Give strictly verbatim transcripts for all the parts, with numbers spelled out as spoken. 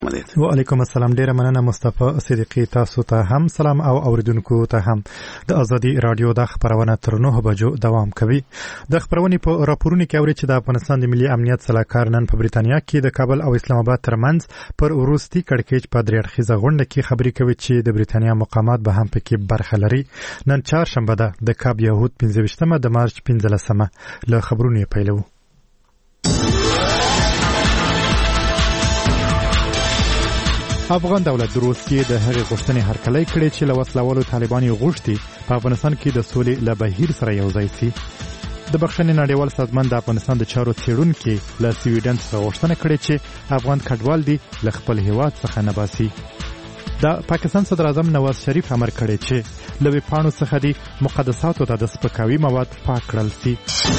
وعلیکم السلام. ډیره مننه مصطفی صدیقی. تاسو ته هم سلام او اوریدونکو ته هم. د ازادي رادیو د خبرونه تر نه بجو دوام کوي. د خبرونې په راپورونو کې اوري چې د افغانستان د ملي امنیت سلاکار نن په بریتانیا کې د کابل او اسلام آباد ترمنځ پر وروستي کړکېچ په درې اړخیزه غونډه کې خبرې کوي چې د بریتانیا مقامات به هم پکې برخه لري. نن چهارشنبه ده د کاب یهود پنځه ویشتمه د مارچ پنځلسمه. له خبرونو یې پیلوو. افغان دولت د روسیې د هغې غوښتنې هرکلی کړې چې له وسلوالو طالبان یې غوښتي په افغانستان کې د سولې له بهیر سره یوځای شي. د بخښنې نړیوال سازمان د افغانستان د چارو څېړونکي له سویډن څخه غوښتنه کړې چې افغان کډوال دي له خپل هېواد څخه نه باسي. د پاکستان صدر اعظم نواز شریف امر کړی چې له ویبپاڼو څخه د مقدساتو ته د سپکاوي مواد پاک کړل شي.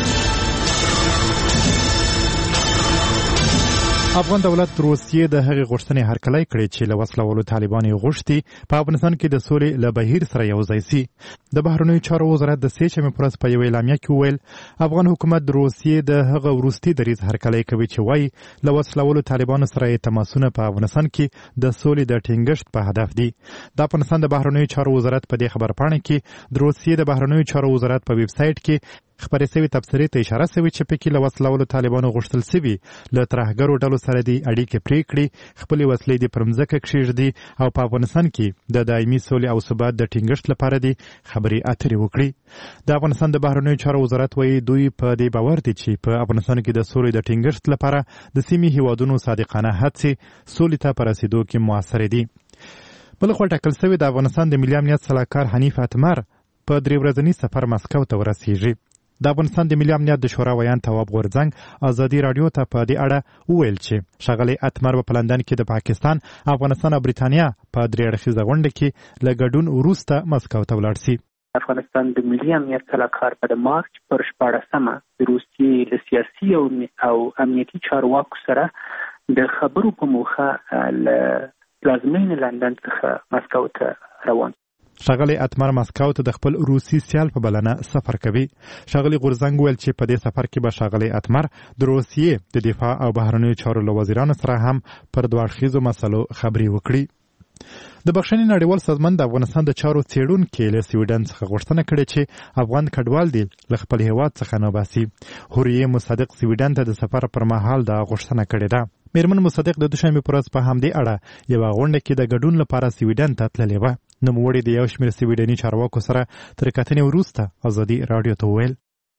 افغان دولت روسیې د هغې غوښتنې هرکلی کړې چې له وسلوالو طالبان یې غوښتي په افغانستان کې د سولې له بهیر سره یوځای شي. د بهرنیو چارو وزارت د سې شنبې په ورځ په یوه اعلامیه کې وویل افغان حکومت د روسیې د هغه وروستي دریځ هرکلی کوي چې وایي له وسلوالو طالبانو سره یې تماسونه په افغانستان کې د سولې د ټینګښت په هدف دي. د افغانستان د بهرنیو چارو وزارت په دې خبرپاڼه کې د روسیې د بهرنیو چارو وزارت په ویب سایټ کې خبرې سوي تبصرې ته اشاره سوي چې پکې له وسلوالو طالبانو غوښتل سوي له ترهګرو ډلو سره دي اړیکې پرې کړي، خپلې وسلې دې پر مځکه کښېږدي او په افغانستان کې د دایمي سولې او ثبات د ټینګښت لپاره دي خبرې اترې وکړي. د افغانستان د بهرنیو چارو وزارت وایي دوی په دې باور دي چې په افغانستان کې د سولې د ټینګښت لپاره د سیمې هیوادونو صادقانه هڅې سولې ته په رسیدو کې موثرې دي. بلخوا ټاکل سوي د افغانستان د ملي امنیت سلاکار حنیف اتمر په درې ورځني سفر مسکو ته ورسیږي. د افغانستان د ملي امنیت د شورا ویان تواب غورځنګ ازادي رادیو ته په دې اړه وویل چې ښاغلی اتمر په لندن کې د پاکستان، افغانستان او بریتانیا په درې اړخیزه غونډه کې له ګډون وروسته مسکو ته ولاړ شي. افغانستان د ملي امنیت سلاکار په د مارچ پر شپاړسمه د روسیې له سیاسي او امنیتي چارواکو سره د خبرو په موخه له پلازمینې لندن څخه مسکو ته روان. ښاغلی اتمر مسکو ته د خپل روسي سیال په بلنه سفر کوي. ښاغلی غورځنګ ویل چې په دې سفر کې به ښاغلی اتمر د روسیې د دفاع او بهرنیو چارو له وزیرانو سره هم پر دوه اړخیزو مسلو خبرې وکړي. د بخښنې نړیوال سازمان د افغانستان د چارو څېړونکي له سویډن څخه غوښتنه کړې چې افغان کډوال دي له خپل هېواد څخه نه باسي. هوریې مصدق سویډن ته د سفر پر مهال دا غوښتنه کړې ده. میرمن مصدق د دوشنبې په ورځ په همدې اړه یوه غونډه کې د ګډون لپاره سویډن ته تللې وه. نوموړي د یو شمېر سویډني چارواکو سره تر کتنې وروسته ازادي رادیو ته وویل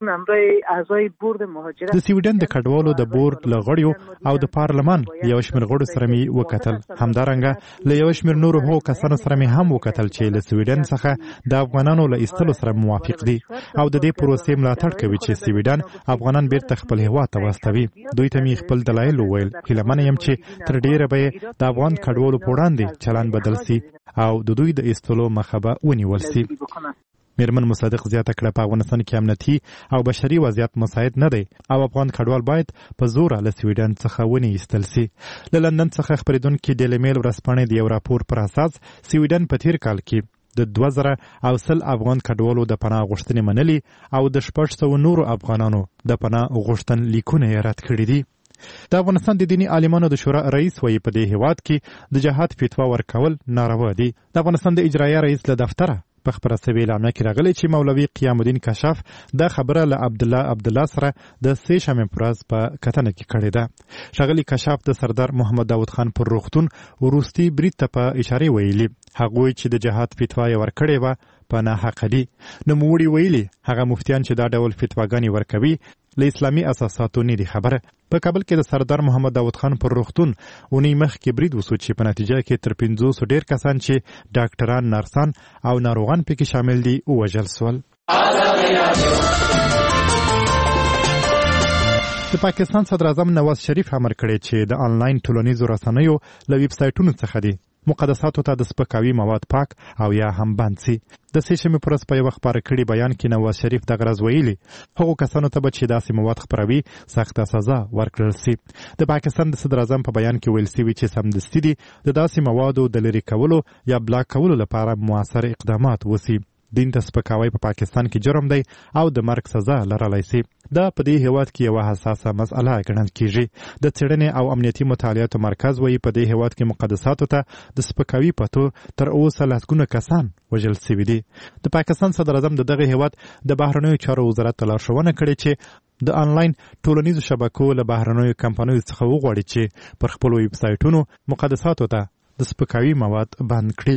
د سویډن د کډوالو د بورډ له غړیو او د پارلمان یو شمېر غړو سره مې وکتل. همدارنګه له یو شمېر نورو هغو کسانو سره مې هم وکتل چې له سویډن څخه د افغانانو له ایستلو سره موافق دي او د دې پروسې ملاتړ کوي چې سویډن افغانان بیرته خپل هېواد ته واستوي. دوی ته مې خپل دلایل وویل. هیله یم چې تر ډیره به د افغان کډوالو په وړاندې چلند بدل سي او د دوی د ایستلو مخه به ونیول سي. میرمن مصدق زیاته کړه په افغانستان کې امنیتي او بشري وضعیت مساعد نه دی او افغان کډوال باید په زوره له سویډن څخه ونې ایستل سي. له لندن څخه خپرېدونکي ډیلی میل ورځپاڼې د یو راپور پر اساس سویډن په تیر کال کې د دوه زره او سل افغان کډوالو د پناه غوښتنې منلي او د شپږ سوه نورو افغانانو د پناه غوښتن لیکونه یې رد کړي دي. د افغانستان د دیني عالمانو د شورا رئیس وایي په دې هېواد کې د جهاد فتوا ورکول ناروا دي. د افغانستان د اجرایه رئیس له دفتره په خبره سوي اعلامیه کې راغلی چې مولوي قیام الدین کشف دا خبره له عبدالله عبدالله سره د سې شنبې په ورځ په کتنه کې کړې ده. ښاغلي کشف د سردار محمد داود خان پر روغتون وروستي برید ته په اشارې ویلي هغوی چې د جهاد فتوا یې ورکړې وه په ناحقه دي. نوموړي ویلي هغه مفتیان چې دا ډول فتواګانې ورکوي له اسلامي اساساتو نه دي خبره. په کابل کې د سردار محمد داود خان پر روغتون اونۍ مخکې برید وسو چې په نتیجه کې تر پنځوسو ډېر کسان چې ډاکټران، نرسان او ناروغان پکې شامل دي ووژل سول. د پاکستان صدر اعظم نواز شریف امر کړی چې د آنلاین ټولنیزو رسنیو له ویب سایټونو څخه دي مقدساتو ته د سپکاوي مواد پاک او یا هم بند سي. د سې شنبې په ورځ په یوه خپاره کړي بیان کې نواز شریف دغه راز ویلي هغو کسانو ته به چې داسې مواد خپروي سخته سزا ورکړل سي. د پاکستان د صدر اعظم په بیان کې ویل سوي چې سمدستي دي د داسې موادو د لرې کولو یا بلاک کولو لپاره موثر اقدامات وسي. دین ته سپکاوی په پا پاکستان کې جرم دی او د مرګ سزا لرلی سي. دا په دې هیواد کې یوه حساسه مسئله ګڼل کیږي. د څېړنې او امنیتي مطالعاتو مرکز وایي په دې هیواد کې مقدساتو ته د سپکاوي په تور تر اوسه لسګونه کسان وژل سوي دي. د پاکستان صدر اعظم د دغه هیواد د بهرنیو چارو وزارت ته لارښوونه کړې چې د آنلاین ټولنیزو شبکو له بهرنیو کمپنیو څخه وغواړي چې پر خپلو ویب سایټونو مقدساتو ته د سپکاوي مواد بند کړي.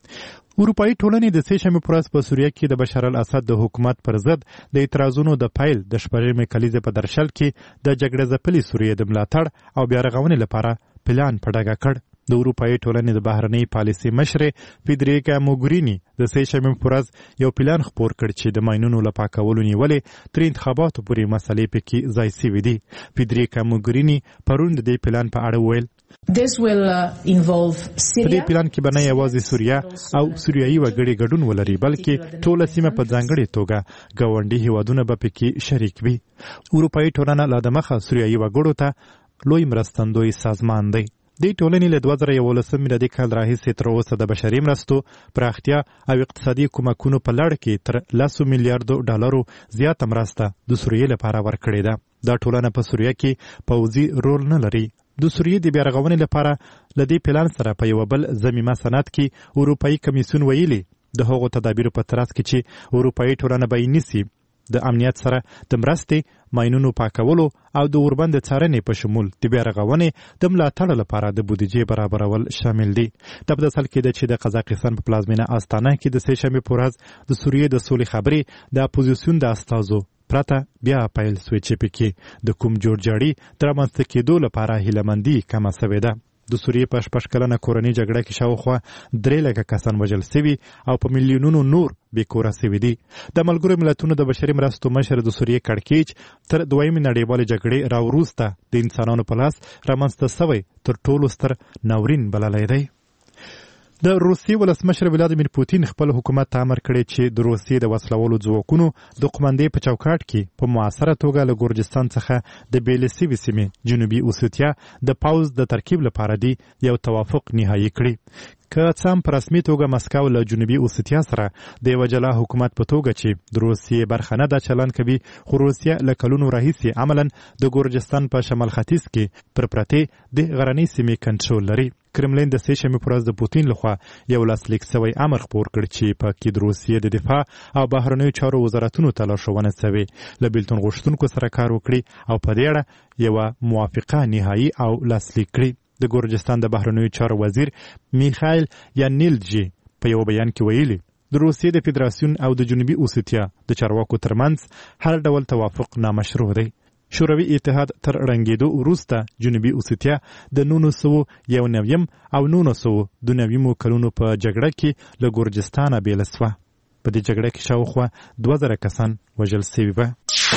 اروپایي ټولنې د سې شنبې په ورځ په سوریه کې د بشار الاسد د حکومت پر ضد د اعتراضونو د پیل د شپږمې کلیزې په درشل کې د جګړه ځپلې سوریې د ملاتړ او بیا رغونې لپاره پلان په ډاګه کړ. د اروپایي ټولنې د بهرنۍ پالیسي مشرې فیدریکا موګریني د سې شنبې په ورځ یو پلان خپور کړ چې د ماینونو له پاکولو نیولې تر انتخاباتو پورې مسلې پکې ځای سوي دي. فیدریکا موګریني پرون د دې پلان په اړه ویل This will uh, involve Syria. په دې پلان کې به نه یوازې سوریه او سوریایي وګړي ګډون ولري بلکې ټوله سیمه په ځانګړې توګه ګاونډي هیوادونه به پکې شریک وي. اروپایي ټولنه لا د مخه سوریایي وګړو ته لوی مرستندوی سازمان دی. دې ټولنې له دوه زره یولسم میلادي کال راهیسې تر اوسه د بشري مرستو پراختیا او اقتصادي کومکونو په لړ کې تر لسو میلیارډو ډالرو زیاته مرسته د سوریې لپاره ورکړې ده. دا ټولنه په سوریه کې پوځي رول نه لري. د سوریې د بیا رغونې لپاره له دې پلان سره په یو بل ضمیمه سند کې اروپایي کمیسیون ویلي د هغو تدابیرو په ترڅ کې چې اروپایي ټولنه به یې نیسي د امنیت سره د مرستې، ماینونو پاکولو او د اوربند څارنې په شمول د بیا رغونې د ملاتړ لپاره د بودیجې برابرول شامل دي. دا په داسې حال کې ده چې د قزاقستان په پلازمینه استانه کې د سې شنبې په ورځ د سوریې د سولې خبرې د اپوزیسیون د استازو پرته بیا پیل سوی چې پکې د کوم جوړجاړي د رامنځته کېدو لپاره هیلهمندي کمه سوې ده. د سوریې په شپږ کلنه کورنۍ جګړه کې شاوخوا درې لکه کسان وژل سوي او په میلیونونو نور بېکوره سوي دي. د ملګرو ملتونو د بشري مرستو مشر د سوریې کړکېچ تر دویمې نړیوالې جګړې راوروسته د انسانانو په لاس رامنځته سوی تر ټولو ستر ناورین بللی دی. د روسیې ولسمشر ولادیمیر پوتین خپل حکومت ته امر کړی چې د روسیې د وسلوالو ځواکونو د قومندې په چوکاټ کې په موثره توګه له ګورجستان څخه د بېلې سوي سیمې جنوبي اوسیتیا د پوځ د ترکیب لپاره دی یو توافق نهایي کړي. که څه هم په رسمي توګه مسکو له جنوبي اوسیتیا سره د یوه جلا حکومت په توګه چې د روسیې برخه نه ده چلن کوي، خو روسیه له کلونو راهیسې عملا د ګورجستان په شمال ختیځ کې پر پرتې د غرنۍ سیمې کنټرول لري. کرملین د سې شنبې په ورځ د پوتین لخوا یو لاسلیک سوی امر خپور کړ چې په کې د روسیې د دفاع او بهرنیو چارو وزارتونو ته لارښوونه سوې له بېلتون غوښتونکو سره کار وکړي او په دې اړه یوه موافقه نهایي او لاسلیک کړي. د ګورجستان د بهرنیو چارو وزیر میخایل یانیلجی په یو بیان کې ویلي د روسیې د فدراسیون او د جنوبي اوسیتیا د چارواکو ترمنځ هر ډول توافق نامشروع دی. شوروي اتحاد تر ړنګېدو وروسته جنوبي اوسیتیا د نولس سوه یو نویم او نولس سوه دوه نویمو کلونو په جګړه کې له ګورجستانه بېله سوه. په دې جګړه کې شاوخوا دوه زره کسان وژل سوي وه.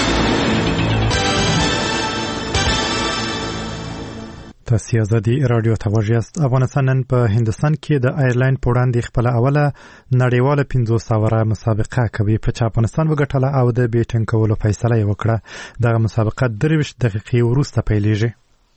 تاسې ازادي راډیو ته غوږ یاست. افغانستان نن په هندوستان کې د آیرلاین په وړاندې خپله اوله نړیواله پنځوس اوره مسابقه کوي په چې افغانستان وګټله او د بیټینګ کولو فیصله یې وکړه. دغه مسابقه درویشت دقیقې وروسته پیلیږي.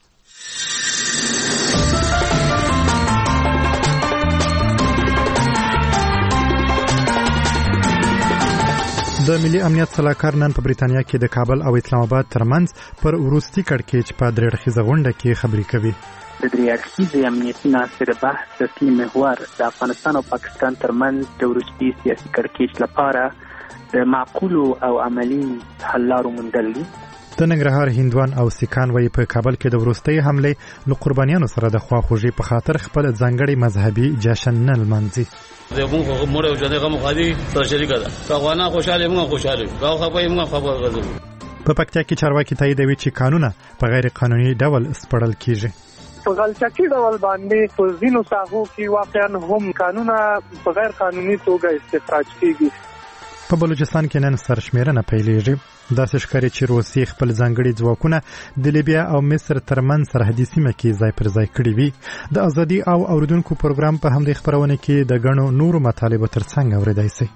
د ملي امنیت سلاکار نن په بریتانیا کې د کابل او اسلام آباد ترمنځ پر وروستي کړکېچ په درې اړخیزه غونډه کې خبرې کوي. د درې اړخیزې امنیتي ناستې د بحث اصلي محور د افغانستان او پاکستان ترمنځ د وروستي سیاسي کړکېچ لپاره د معقولو او عملي حل لارو موندل دي. د ننګرهار هندوان او سیکان وایي په کابل کې د وروستۍ حملې له قربانیانو سره د خواخوږۍ په خاطر خپل ځانګړی مذهبي جشن نه لمانځي. زموږ خو مړ او ژوندی غم خادي سره شریکه ده. که افغانان خوشحاله موږ خوشحاله یو، که خفه یو موږ خفه غږو. په پکتیا کې چارواکي تاییدوي چې قانونه په غیر قانوني ډول سپړل کیږي. په غلطی ډول باندې په ځینو ساحو کې واقعا هم قانونه په غیر قانوني توګه استخراج کیږي. په بلوچستان کې نن سرشمیرنه پیلیږي. داسې ښکاري چې روسیې خپل ځانګړي ځواکونه د لیبیا او مصر ترمنځ سرحدي سیمه کې ځای پر ځای کړي وي. د ازادي او اوریدونکو پروګرام په همدې خپرونه کې د ګڼو نورو مطالبو ترڅنګ اورېدای شئ.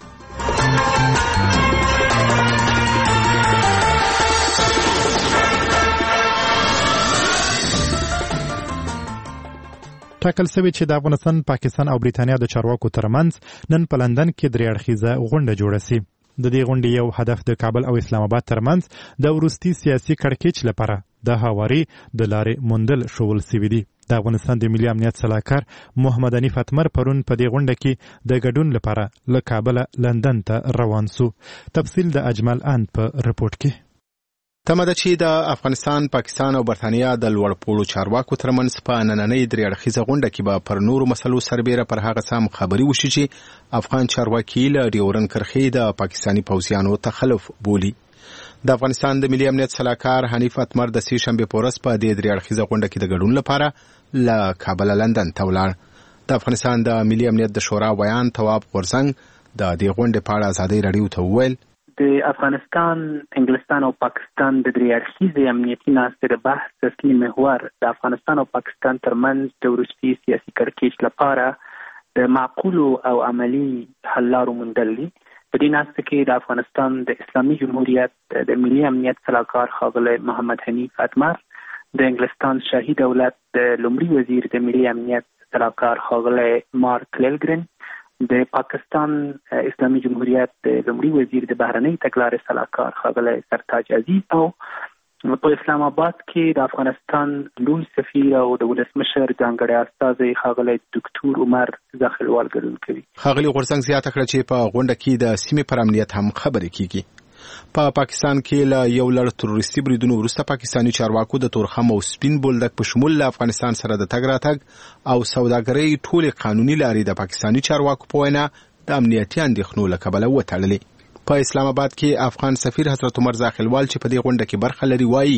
ټاکل شوی چې د افغانستان، پاکستان او بریتانیا د چارواکو ترمنځ نن په لندن کې درې اړخیزه غونډه جوړه شي. د دې غونډې یو هدف د کابل او اسلام آباد ترمنځ د وروستي سیاسي کړکېچ لپاره د هواري د لارې موندل شول شوي دي. د افغانستان د ملي امنیت سلاکار محمد حنیف اتمر پرون په دې غونډه کې د ګډون لپاره له کابل لندن ته روان سو. تفصیل د اجمل اند په رپورټ کې. تمه ده چې د افغانستان، پاکستان او برتانیا د لوړپوړو چارواکو ترمنځ په نننۍ درې اړخیزه غونډه کې به پر نورو مسلو سربیره پر هغه څه خبري وشي چې افغان چارواکي له ډیورنډ کرښې د پاکستاني پوځیانو تخلف بولي. د افغانستان د ملي امنیت سلاکار حنیف اتمر د سې شنبې په ورځ په دې درې اړخیزه غونډه کې د ګډون لپاره له کابل لندن ته ولاړ. د افغانستان د ملي امنیت د شورا ویان تواب غورځنګ د دې غونډې په اړه ازادي راډیو ته وویل د افغانستان، انګلستان او پاکستان د درې اړخیزې امنیتي ناستې د بحث اصلي محور د افغانستان او پاکستان ترمنځ د وروستي سیاسي کړکېچ لپاره د معقولو او عملي حل لارو موندل دي. په دې ناسته کې د افغانستان د اسلامي جمهوریت د ملي امنیت سلاکار ښاغلی محمد حنیف اتمر، د انګلستان شاهي دولت د لومړي وزیر د ملي امنیت سلاکار ښاغلی مارک لیلګرن، د پاکستان اسلامي جمهوریت د لومړي وزیر د بهرنۍ تګلارې سلاکار ښاغلی سرتاج عزیز او په اسلام آباد کې د افغانستان لوی سفیر او د ولسمشر ځانګړی استازی ښاغلی ډاکټر عمر زاخیلوال ګډون کوي. ښاغلي غورځنګ زیاته کړه چې په غونډه کې د سیمې پر امنیت هم خبرې کیږي. په پاکستان کې له یو لړ تروریستي بریدونو وروسته پاکستاني چارواکو د تورخم او سپین بولدک په شمول له افغانستان سره د تګ راتګ او سوداګرۍ ټولې قانوني لارې د پاکستاني چارواکو په وینا د امنیتي اندېښنو له کبله وتړلې. په اسلام آباد کې افغان سفیر حضرت عمر زاخیلوال چې په دې غونډه کې برخه لري وایي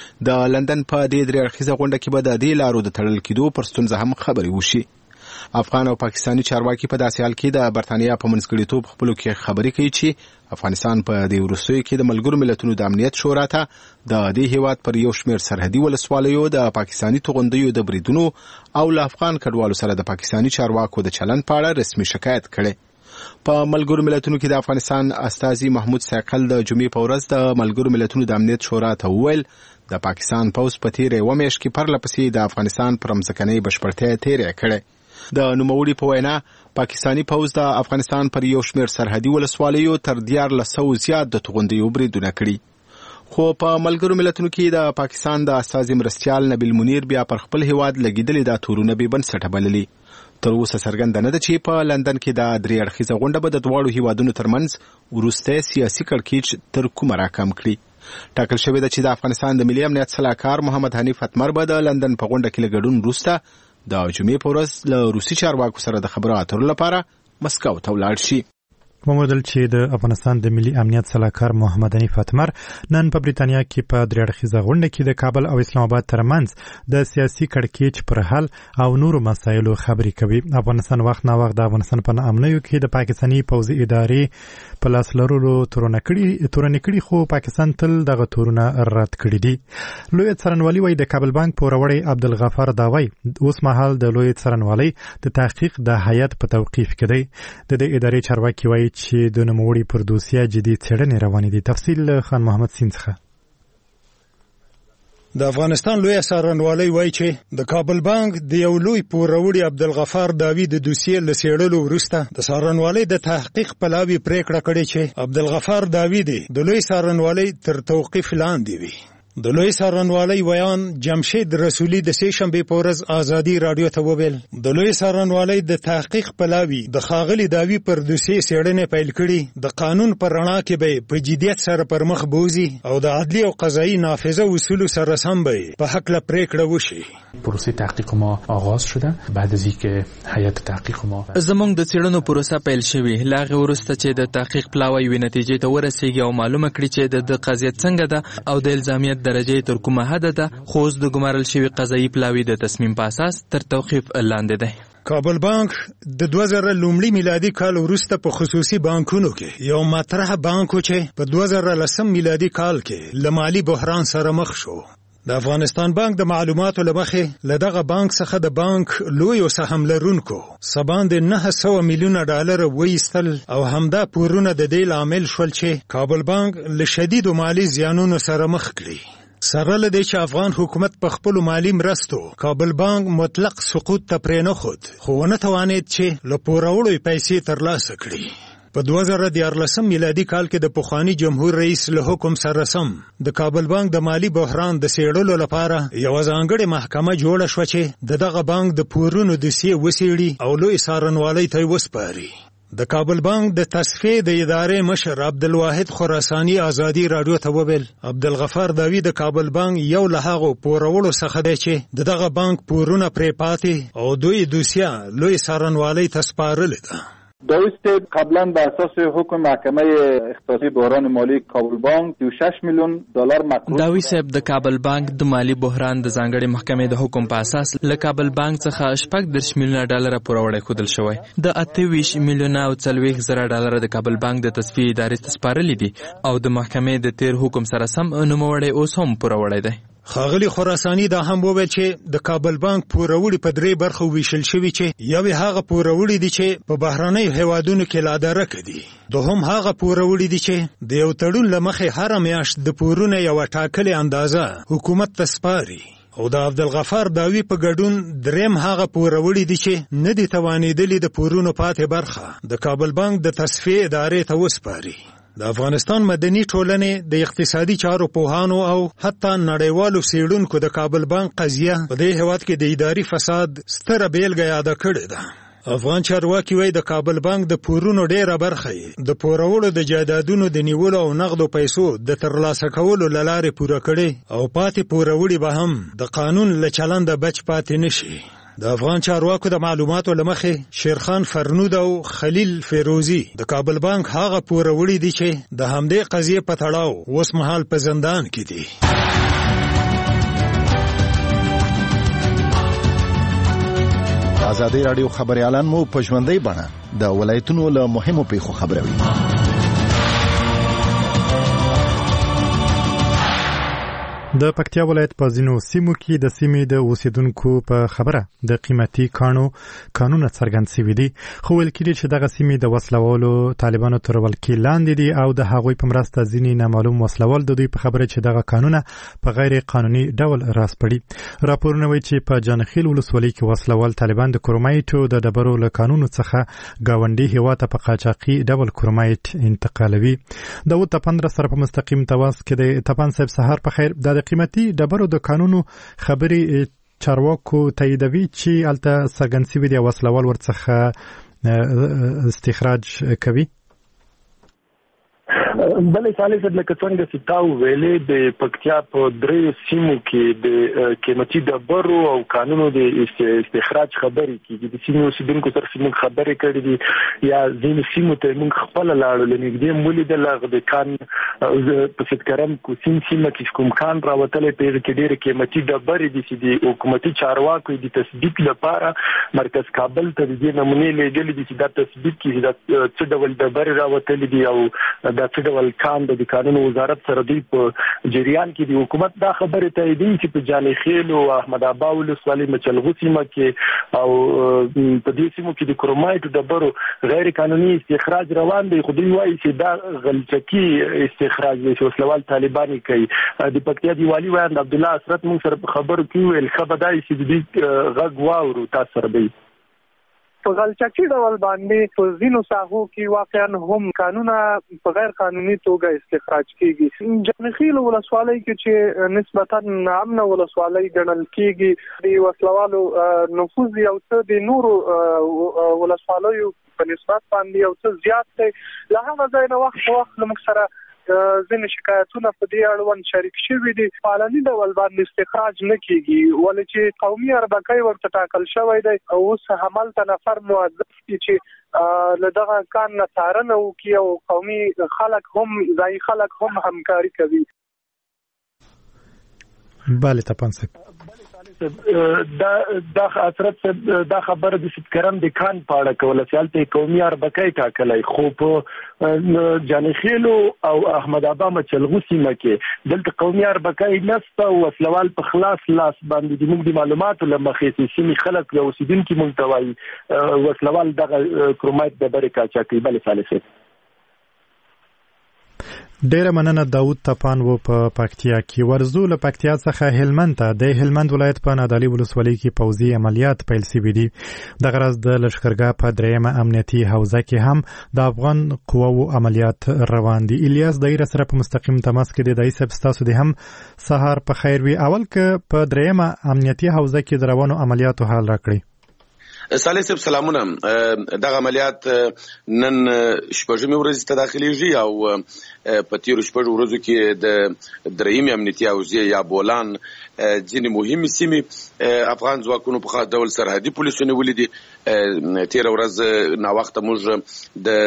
د لندن په دې درې اړخیزه غونډه کې به د دې لارو د تړل کېدو پر ستونزه هم خبرې وشي. افغان او پاکستاني چارواکي په داسې حال کې د برتانیا په منځګړیتوب خپلو کې خبرې کوي چې افغانستان په دې وروستیو کې د ملګرو ملتونو د امنیت شورا ته د دې هیواد پر یو شمېر سرحدي ولسوالیو د پاکستاني توغندیو د بریدونو او له افغان کډوالو سره د پاکستاني چارواکو د چلند په اړه رسمي شکایت کړي. په ملګرو ملتونو کې د افغانستان استازي محمود ساقل د جمعې په ورځ د ملګرو ملتونو د امنیت شورا ته وویل د پاکستان پوځ په تیره یوه میاشت کې پرله پسې د افغانستان پر مځکنۍ بشپړتیا تیره کړې. د نوموړي په وینا پاکستاني پوځ د افغانستان پر یو شمېر سرحدي ولسوالیو تر دیارلس سوه زیات د توغندیو بریدونه کړي. خو په ملګرو ملتونو کې د پاکستان د استازي مرستیال نبیل منیر بیا پر خپل هیواد لګیدلې دا تورونه بې بنسټه بللي. تر اوسه څرګنده نه ده چې په لندن کې د درې اړخیزه غونډه به د دواړو هیوادونو ترمنځ وروستی سیاسي کړکېچ تر کومه راکم کړي. ټاکل شوې ده چې د افغانستان د ملي امنیت سلاکار محمد حنیف اتمر به د لندن په غونډه کې له ګډون وروسته د جمعې په ورځ له روسي چارواکو سره د خبرو اترو لپاره مسکو ته ولاړ شي. ومودل چې د افغانستان د ملي امنیت سلاکار محمد حنیف اتمر نن په بریتانیا کې په درې اړخیزه غونډه کې د کابل او اسلام آباد ترمنځ د سیاسي کړکېچ پر حل او نورو مسایلو خبرې کوي. افغانستان وخت نا وخت د افغانستان په نامنیو کې د پاکستاني پوځي ادارې په لاس لرلو تورونه کړي تورونه کړي خو پاکستان تل دغه تورونه رد کړي دي. لوی څارنوالي وایي د کابل بانک پوروړی عبدالغفار داوی اوس مهال د لوی څارنوالي د تحقیق د هیئت په توقیف کې دی. د دې ادارې چارواکي وایي چې د نوموړي پر دوسیه جدي څېړنې روانې دي. تفصیل خان محمد سین څخه. د افغانستان لوی څارنوالي وایي چې د کابل بانک د یو لوی پوروړي عبدالغفار داوی د دوسیې له څېړلو وروسته د څارنوالۍ د تحقیق پلاوي پریکړه کړې چې عبدالغفار داوی دی د لوی څارنوالۍ تر توقیف لاندې وي. د لوی څارنوالۍ ویان جمشید رسولي د سې شنبې په ورځ ازادي راډیو ته وویل د لوی څارنوالۍ د تحقیق پلاوي د ښاغلي داوی پر دوسیې څېړنې پیل کړي د قانون پر رڼا کې به په جدیت سره پر مخ بوزي او د عدلي او قضایي نافذه اصولو سره سم به په هکله پریکړه وشي. پروسه تحقیق ما آغاز شده بعد از اینکه هیئت تحقیق ما زمونږ د څېړنو پروسه پیل شوې لاغه ورسته چې د تحقیق پلاوی وی نتیجې ته ورسیږي او معلومه کړي چې د قضیت څنګه ده او د الزامیت درجه تر کومه حد ده خو د ګمارل شوی قضایي پلاوی د تصمیم په اساس تر توقیف لاندې ده. کابل بانک د دوه زره لومړي میلادي کال وروسته په خصوصي بانکونو کې یو مطرح بانک و چې په دوه زره لسم میلادي کال کې له مالي بحران سره مخ شو. د افغانستان بانک د معلوماتو له مخې له دغه بانک څخه د بانک لویو سهم لرونکو څه باندې نهه سوه میلیونه ډالر وایستل او همدا پورونه د دې لامل شول چې کابل بانک له شدیدو مالي زیانونو سره مخ کړي. سره له دې چې افغان حکومت په خپل مالی مرستو کابل بانک مطلق سقوط ته پرې نه خود خو نه توانید چې له پوروړو پیسې ترلاسه کړي. په دوه زره دیارلسم میلادي کال کې د پخوانی جمهور رئیس له حکم سره سم د کابل بانک د مالی بحران د څېړلو لپاره یو ځانګړې محکمه جوړه شوه چې د دغه بانک د پورونو دوسیې وڅېړي او لوی څارنوالۍ ته یې وسپاري. د کابل بانک د تصفیې د ادارې مشر عبدالواحد خراساني ازادي راډیو ته وویل عبدالغفار داوی د کابل بانک یو له هغو پوروړو څخه دی چې د دغه بانک پورونه پرې پاتې او دوی دوسیه لوی څارنوالۍ ته سپارلې ده. دوست قبلا بر اساس حکم محکمه اختصاصی بحران مالی کابل بانک سی و شش میلیون دلار مقروض. داوی صاحب د کابل بانک د مالی بحران د ځانګړي محکمې د حکم په اساس له کابل بانک څخه شپږ دېرش میلیونه ډالر پوروړی ښودل شوی. د اته ویشت میلیونه او څلوېښت زره ډالر د کابل بانک د تصفیې ادارې ته سپارلي دي او د محکمې د تیر حکم سره سم نوموړی اوس هم پوروړی دی. ښاغلي خراساني دا هم وویل چې د کابل بانک پوروړي په درې برخو ویشل شوي چې یو هغه پوروړي دي چې په بهرنیو هیوادونو کې لا درکه دي، دوهم هغه پوروړي دي چې د یو تړون له مخې هره میاشت د پورونه یوه ټاکلې اندازه حکومت ته سپاري، او د عبدالغفار داوی په ګډون دریم هغه پوروړي دي چې نه دي توانېدلي د پورونو پاتې برخه د کابل بانک د تصفیې ادارې ته وسپاري. د افغانستان مدني ټولنې د اقتصادي چارو پوهانو او حتی نړیوالو څېړونکو د کابل بانک قضیه په دې هېواد کې د اداري فساد ستره بیلګه یاده کړې ده. افغان چارواکي وایي د کابل بانک د پورونو ډېره برخه یې د پوروړو د جایدادونو د نیولو او نغدو پیسو د ترلاسه کولو له لارې پوره کړې او پاتې پوروړي به هم د قانون له چلنده بچ پاتې نشي. د افغان چارواکو د معلوماتو له مخې شیرخان فرنود او خلیل فیروزی د کابل بانک هغه پوروړي دي چې د همدې قضیې په تړاو اوس مهال په زندان کې دي. ازادي راډیو خبريالان مو په ژوندۍ بڼه د ولایتونو له مهمو پیښو خبروي. د پکتیا ولایت په ځینو سیمو کې د سیمې د اوسیدونکو په خبره د قیمتي کانو قانون څرګند شوی دی، خو ویل کېږي چې دغه سیمې د وسلوالو طالبانو تر ولکې لاندې دي او د هغوی په مرسته ځینې نامعلوم وسلوال د دوی په خبره چې دغه قانونه په غیر قانوني ډول راسپړي. راپورونه وایي چې په جانخیل ولسوالۍ کې وسلوال طالبان د کرومایټو د ډبرو له قانونو څخه ګاونډي هېواد ته په قاچاقي ډول کرومایټ انتقالوي. داود تپان سره په مستقیم تواس کې د تپان صاحب سهار په خیر. د قیمتي ډبرو د قانونو خبرې چارواکو تاییدوي چې هلته څرګند شوي دي وسلوال ورڅخه استخراج کوي. بلې سالي صاحب لکه څنګه چې تا ویلې د پکتیا په درې سیمو کې د قیمتي ډبرو او قانونو د استخراج خبرې کېږي. د سیمو اوسېدونکو سره چې موږ خبرې کړې دي یا ځینو سیمو ته موږ خپله لاړو له نږدې مو ولیدل هغه د کان په سیدکرم کوسین سیمه کې کوم کان راوتلی په هغې کې ډېرې قیمتي ډبرې دي چې د حکومتي چارواکو د تصدیق لپاره مرکز کابل ته د دې نمونې لېږلې دي چې دا تصدیق کړي چې دا څه ډول ډبرې راوتلې دي او دا څه ډول کان د قانون وزارت سره دوی په جریان کې دی. حکومت دا خبره تاییدوي چې په جانخیل او احمد آباد ولسوالۍ مچلغو سیمه کې او په دې سیمو کې د کرومایټ ډبرو غیر قانوني استخراج روان دی، خو دوی وایي چې دا غلچکي استخراج دی چې وسلوال طالبان کوي. د پکتیا دی والي وایي عبدالله حسرت موږ سره په خبرو کې ویل ښه به دا چې د دوی غږ واورو تاسو سره دی. په غلچکي ډول باندې په ځینو ساحو کې واقعا هم قانونه په غیر قانوني توګه استخراج کیږي. جانخیل ولسوالۍ کې چې نسبتا امنه ولسوالۍ ګڼل کیږي، د وسلوالو نفوذ یو څه د نورو ولسوالیو په نسبت باندې یو څه زیات دی. له هغه ځای نه وخت په وخت موږ سره ځینې شکایتونه په دې اړوند شریک شوي دي. په علني ډول باندې استخراج نه کیږي ولې چې قومي اربکی ورته ټاکل شوی دی او اوس همالته نفر موظف دي چې له دغه کان نه څارنه وکړي او قومي خلک هم ځایي خلک هم همکاري کوي. بله تپان صاحب دا دا حضرت دا خبره د سیدکرم د کان په اړه کوله چې هلته قومي اربکی ټاکلی، خو په جانخیلو او احمد آباد مچلغو سیمه کې دلته قومي اربکی نشته او وسلوال په خلاص لاس باندې د موږ د معلوماتو له مخې چې سیمې خلک یا اوسېدونکي موږ ته وایي وسلوال دغه کرومایټ ډبرې قاچاق کوي. بلې صالح صاحب ډیره مننه داود تپان و په پکتیا کې. ورزو له پکتیا څخه هلمند ته د هلمند ولایت په نادعلي ولسوالۍ کې پوځي عملیات پیل شوي دي. دغه ورځ د لښکرګاه په دریمه امنیتي حوزه کې هم د افغان قواو عملیات روان دي. الیاس دایره سره په مستقیم تماس کې دی. دای صاحب ستاسو د هم سهار په خیر وي. اول که په دریمه امنیتي حوزه کې د روانو عملیاتو حال راکړي. صالح صاحب سلامونه. دغه عملیات نن شپږمې ورځې ته داخليږي او په تیرو شپږو ورځو کې د درېیمې امنیتي حوزې یا بولان ځینې مهمې سیمې افغان ځواکونو په خاص ډول سرحدي پولیسو نیولې دي. تیره ورځ ناوخته موږ د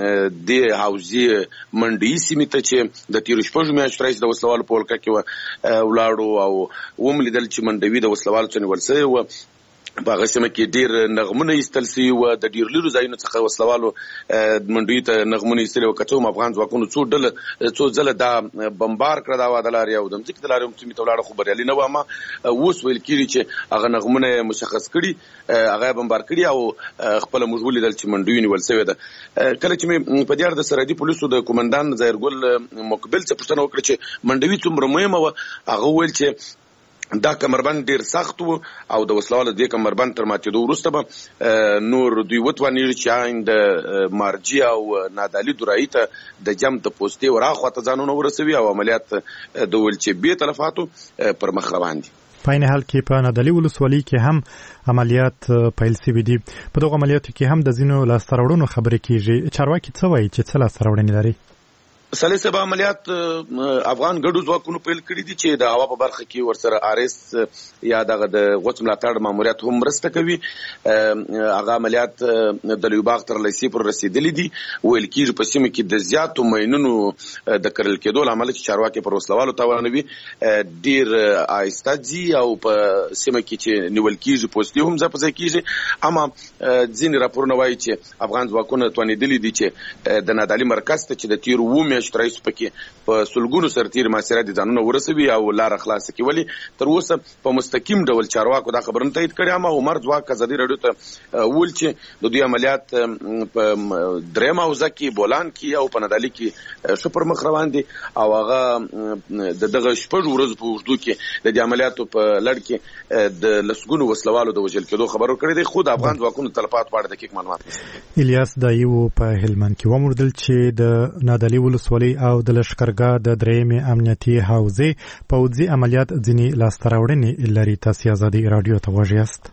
دې حوزې منډۍ سیمې ته چې د تیرو شپږو میاشتو راهیسې د وسلوالو په ولکه کې ولاړو او وملیدل چې منډوي د وسلوالو څخه نیول شوی و. په هغه سیمه کې ډېر نغمونه ایستل سوي وو. د ډېر لرو ځایونو څخه وسلوالو منډوي ته نغمونه ایستلي وو. که څه هم افغان ځواکونو څو ډله څو ځله دا بمبار کړه دا واده لارې او د مځکې د لارې هم سیمې ته ولاړه خو بریالي نه وه. اما اوس ویل کېږي چې هغه نغمونه یې مشخص کړي، هغه یې بمبار کړي او خپله موږ ولیدل چې منډوي نیول سوې ده. کله چې مې په دې اړه د سرحدي پولیسو د قومندان ظاهرګل مقبل څخه پوښتنه وکړه چې منډوي څومره مهمه وه، هغه وویل چې دا کمربند ډیر سخت وو او د وسلوالو د کمربند تر ماتېدو وروسته به نور دوی وتوانېږي چې عین د مارجي او نادعلي درایي ته د جم د پوستې وراخواته ځانونه ورسوي او عملیات د ولچې بې تلفاتو پر مخ روان دي. په عین حال کې په نادعلي ولسوالۍ کې هم عملیات پیل شوي دي. په دغو عملیاتو کې هم د ځینو لاسته راوړنو خبرې کېږي. چارواکي څه وایي چې څه لاسته راوړنې لري؟ صالح صاحب عملیات افغان ګډو ځواکونو پیل کړي دي چې د هوا په برخه کې ورسره آرس یا دغه د غوڅ ملاتړ ماموریت هم مرسته کوي. هغه عملیات د لویباغ تر لیسې پر رسیدلي دي. ویل کېږي په سیمه کې د زیاتو ماینونو د کرل کېدو له امله چې چارواکي پر وسلوالو تاوانوي ډېر آهسته ځي او په سیمه کې چې نیول کېږي پوستې هم ځای په ځای کېږي. اما ځینې راپورونه وایي چې افغان ځواکونه توانېدلي دي چې د نادعلي مرکز ته چې د تېرو اووه میاشتو رئیس پکې په سلګونو سرتیر محاصره دي ځانونه ورسوي او لاره خلاصه کړي. ولې تر اوسه په مستقیم ډول چارواکو دا خبرونه تایید کړي. اما عمر ځواک ازادي راډیو ته وویل چې د دوی عملیات په درېیمه حوزه کې بولان کې او په نادعلي کې ښه پر مخ روان دي او هغه د دغه شپږو ورځو په اوږدو کې د دې عملیاتو په لړ کې د لسګونو وسلوالو د وژل کېدو خبر ورکړی دی. خو د افغان ځواکونو تلفات په اړه دقیق معلومات الیاس دایي په هلمند کې وموندل چې د نادعلي ولسوالۍ او د لښکرګاه د درېیمې امنیتي حوزې پوځي عملیات ځینې لاسته راوړنې لري. تاسې ازادي راډیو ته غوږ یاست.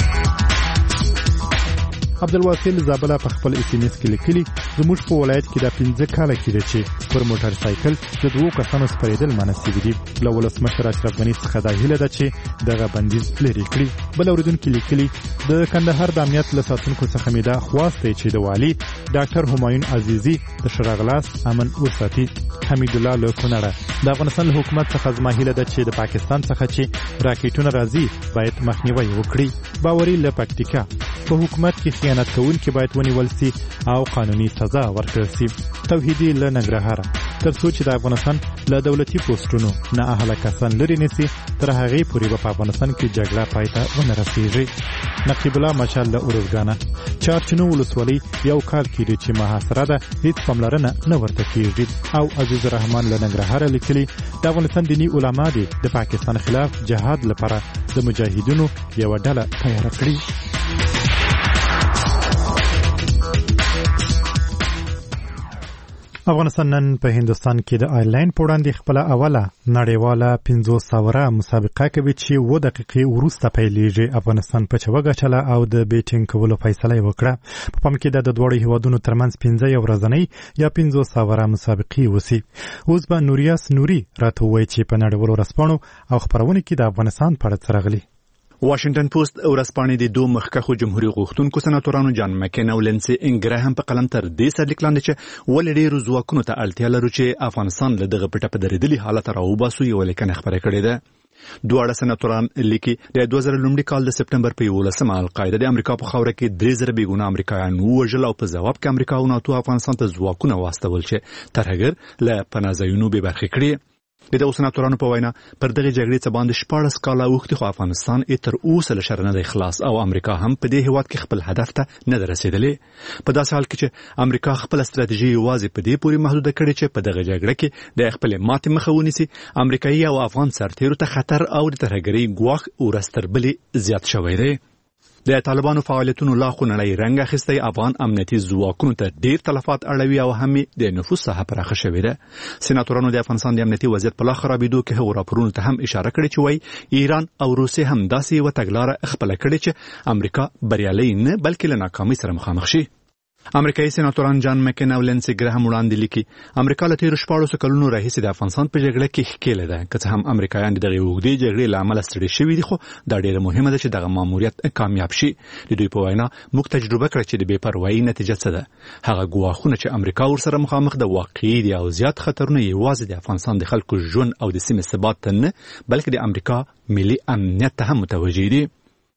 عبدالواصل زابله په خپل اس ام اس کې لیکلي زموږ په ولایت کې دا پنځه کاله کېده چې پر موټر سایکل د دوو کسانو سپرېدل منع سوي دي. له ولسمشر اشرف غني څخه دا هیله ده چې دغه بندیز لرې کړي. بل اورېدونکي لیکلي د کندهار د امنیت له ساتونکو څخه مې دا خواست دی چې د والي ډاکټر همایون عزیزي د شراغلاس امن وساتي. حمید الله له کونړه د افغانستان له حکومت څخه زما هیله ده چې د پاکستان څخه چې راکېټونه راځي باید مخنیوی وکړي. باوري له پکتیکا په حکومت کې خیانت کوونکي باید ونیول سي او قانوني سزا ورکړل سي. توحیدي له ننګرهاره تر څو چې د افغانستان له دولتي پوسټونو نه اهله کسان لرې نسي تر هغې پورې به په افغانستان کې جګړه پای ته ونه رسېږي. نقیب الله مشال له اورزګانه چارچنو ولسوالۍ یو کال کېږي چې محاصره ده، هېڅ پاملرنه نه ورته کېږي. او عزیز الرحمن له ننګرهاره لیکلي د افغانستان دیني علما دي د پاکستان خلاف جهاد لپاره د مجاهدینو یوه ډله تیاره کړي. افغانستان نن په هندوستان کې د آیرلینډ په وړاندې خپله اوله نړیواله پنځوس ساوره مسابقه کوي چې اووه دقیقې وروسته پیلېږي. افغانستان پچه وګټله او د بیټینګ کولو فیصله یې وکړه. په پام کې د دواړو هیوادونو ترمنځ پنځه یو ورځنۍ یا پنځوس ساوره مسابقې وسي. اوس به نوریاس نوري راته ووایي چې په نړیوالو ورځپاڼو او خپرونو کې د افغانستان په اړه څه راغلي. واشنگټن پوسټ ورځپاڼې د دوه مخکښو جمهوریت غوښتونکو سناتورانو جان مکین او لینسي انګراهم په قلم تر دې سرلیک لاندې چې ولې ډېرو ځواکونو ته اړتیا لرو چې افغانستان له دغه پټه په درېدلي حالت راوباسو یوه لیکنه خپره کړې ده. دواړه سناتوران لیکي د دوه زره لومړي کال د سپټمبر په یولسمه القاعده د امریکا په خاوره کې درې زره بېګناه امریکایان ووژل او په ځواب کې امریکا او ناتو افغانستان ته ځواکونه واستول چې ترهګر له پناه ځایونو بې برخې کړي. د دغو سناتورانو په وینا پر دغه جګړې څه باندې شپاړس کاله اوښتي خو افغانستان یې تر اوسه له شره نه دی خلاص او امریکا هم په دې هېواد کې خپل هدف ته نه ده رسېدلې. په داسې حال کې چې امریکا خپله ستراتیژي یوازې په دې پورې محدوده کړې چې په دغه جګړه کې د خپلې ماتې مخه ونیسي، امریکایي او افغان سرتېرو ته خطر او د ترهګرۍ ګواښ ورځ تر بلې زیات شوی دی. د طالبانو فعالیتونو لا خو نړۍ رنګ اخیستی، افغان امنیتي ځواکونو ته ډیر تلفات اړوي او هم د نفوذ ساحه پراخه شوې ده. سېناتورانو د افغانستان د امنیتي وضعیت په لا خرابېدو کې هغو راپورونو ته هم اشاره کړې چې وایي ایران او روسیې هم داسې یوه تګلاره خپله کړې چې امریکا بریالی نه بلکې له ناکامۍ سره مخامخ شي. امریکایي سېناتوران جان مکین او لینسي ګراهم وړاندې لیکي امریکا له تېرو شپاړسو کلونو راهیسې د افغانستان په جګړه کې ښکېلې ده. که څه هم امریکایان د دغې اوږدې جګړې له امله ستړي شوي دي، خو دا ډېره مهمه ده چې دغه ماموریت کامیاب شي. د دوی په وینا موږ تجربه کړه چې د بې پروایي نتیجه څه ده. هغه ګواښونه چې امریکا ورسره مخامخ ده واقعي دي او زیات خطرونه یوازې د افغانستان د خلکو ژوند او د سیمې ثبات ته نه بلکې د امریکا ملي امنیت ته هم متوجه دي.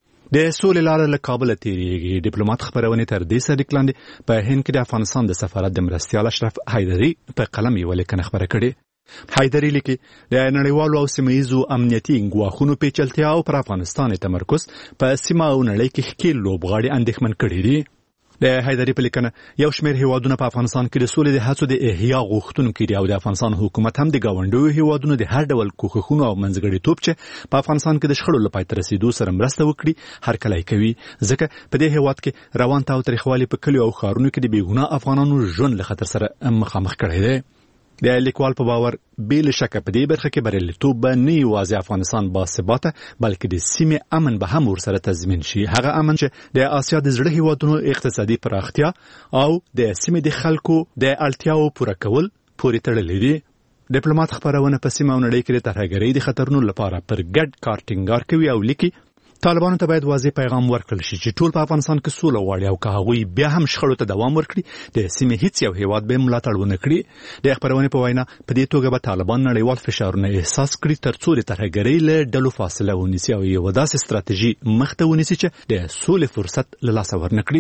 د سولې لاره له کابل تیریږي. ډیپلوماټ خبرونه تر دې سره لیکلاندې په هند کې د افغانستان د سفارت د مرستیال اشرف حیدري په قلم یو لیکنه خبره کړې. حیدري لیکي د نړیوالو او سیمه‌ییزو امنیتي ګواښونو پیچلتیا او پر افغانستان تمرکز په سیمه او نړۍ کې ښکېل لوبغاړي اندېښمن کړي دي. د حیدري په لیکنه یو شمېر هیوادونه په افغانستان کې د سولې د هڅو د احیا غوښتونکي دي او د افغانستان حکومت هم د ګاونډیو هیوادونو د هر ډول کوښښونو او منځګړیتوب چې په افغانستان کې د شخړو له پای ته رسېدو سره مرسته وکړي هرکلی کوي، ځکه په دې هیواد کې روان تاوتریخوالي په کلیو او ښارونو کې د بېګناه افغانانو ژوند له خطر سره مخامخ کړی دی. د لیکوال په باور بې له شکه په دې برخه کې بریالیتوب به نه یوازې افغانستان باثباته بلکې د سیمې امن به هم ورسره تضمین شي، هغه امن چې د آسیا د زړه هیوادونو اقتصادي پراختیا او د سیمې د خلکو د اړتیاو پوره کول پورې تړلي دي. ډیپلوماټ خبرونه په سیمه او نړۍ کې د ترهګرۍ د خطرونو لپاره پر ګډ کار ټینګار کوي او لیکي طالبانو ته باید واضح پیغام ورکړل شي چې ټول په افغانستان کې سوله غواړي او که هغوی بیا هم شخړو ته دوام ورکړي د سیمې هیڅ یو هیواد به ملاتړ ونه کړي. د خبرونې په وینا په دې توګه به طالبان نړیوال فشارونه احساس کړي تر څو د ترهګرۍ له ډلو فاصله ونیسي او یوه داسې ستراتیژي مخته ونیسي چې د سولې فرصت له لاسه ورنکړي.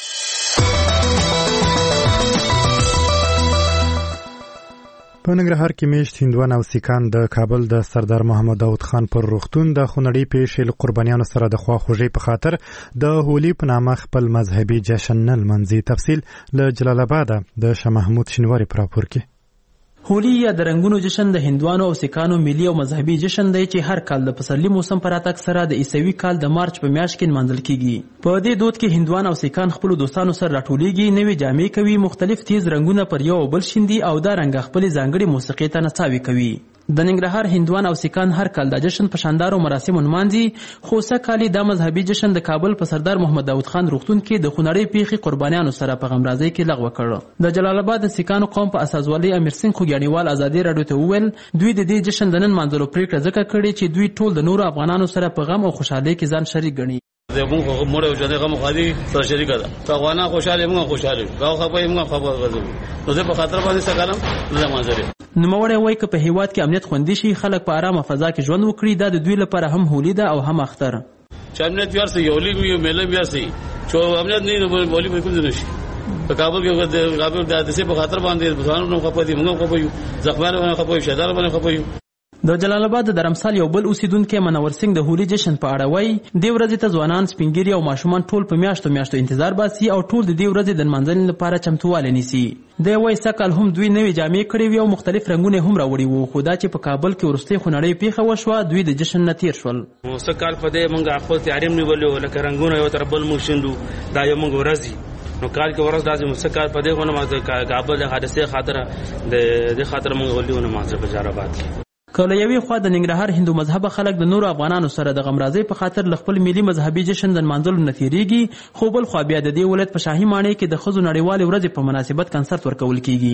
په ننګرهار کې میشت هندوان او سیکان د کابل د سردار محمد داود خان پر روغتون د خونړۍ پیښې له قربانیانو سره د خواخوږۍ په خاطر د هولي په نامه خپل مذهبي جشن نه لمانځي. تفصیل له جلال آباد د شاه محمود شینواري په راپور کې. هولي یا د رنګونو جشن د هندوانو او سیکانو ملي او مذهبي جشن دی چې هر کال د پسرلي موسم پر راتګ سره د عیسوي کال د مارچ په میاشت کې نمانځل کیږي. په دې دود کې هندوان او سیکان خپل دوستانو سره راټولیږي، نوې جامې کوي، مختلف تیز رنگونه پر یو بل شیندي او دا رنګ خپل ځانګړي موسیقي ته نڅاوي کوي. د ننګرهار هندوان او سیکان هر کال د جشن په شاندارو مراسمو نمانځي، خو سږکال دا مذهبي جشن د کابل په سردار محمد داود خان روغتون کې د خونړۍ پیښې قربانیانو سره په غمرازۍ کې لغوه کړ. د جلال آباد د سیکانو قوم په اساسوالي امیر سنگ خوګیانیوال ازادي راډیو ته وویل دوی د دې جشن د نن مانځلو پریکړه ځکه کړې چې دوی ټول د نورو افغانانو سره په غم او خوشحالۍ کې ځان شریک ګڼي. زموږ مړ او ژوندی غم خالي سره شریکه ده. که افغانان خوشحاله موږ خوشحاله یو، که خفه یو موږ خفه غږوي. نو زه په خاطر باندې څه کړم زه مانځلې. نوموړی وایي که په هیواد کې امنیت خوندي شي خلک په ارامه فضا کې ژوند وکړي، دا د دوی لپاره هم هولي ده او هم اختر. چې امنیت ویار سي هولي وي میله ویار سي چې امنیت نه نو هولي به کوم نشي. په کابل کې د کابل د حادثې په خاطر باندې ځوانانو خفه دي، موږ خفه یو، زخمیان باندې خفه یو، شهدار باندې خفه یو. د جلال آباد د درمسال یو بل اوسیدونکو منور سنگ د هولي جشن په اړه وایي د ورځې ته ځوانان سپینګیري او ماشومان ټول په میاشتو میاشتو انتظار باسي او ټول د دې ورځې د نمانځنې لپاره چمتووالی نیسي. د وایي سږکال هم دوی نوې جامې کړې وې او مختلف رنګونه هم راوړي وو، خو دا چې په کابل کې وروستۍ خونړۍ پیښه وشوه دوی د جشن نه تیر شول. سږکال په دې موږ خپل تیاری نیولې لکه رنګونه یو تر بل موږ شیندو، دا یو موږ ورځي نو کال کې ورځ داسې مسکال په دې غونه ما د کابل د حادثې خاطر د دې خاطر موږ ولونه مازه په جلال آباد کې. کله یوې خوا د ننګرهار هندو مذهب خلک د نورو افغانانو سره د غمرازۍ په خاطر ل خپل ملي مذهبي جشن د نمانځلو نه تیریږي، خو بل خوا بیا د دې ولایت په شاهي ماڼۍ کې د ښځو نړیوالې ورځې په مناسبت کنسرت ورکول کیږي.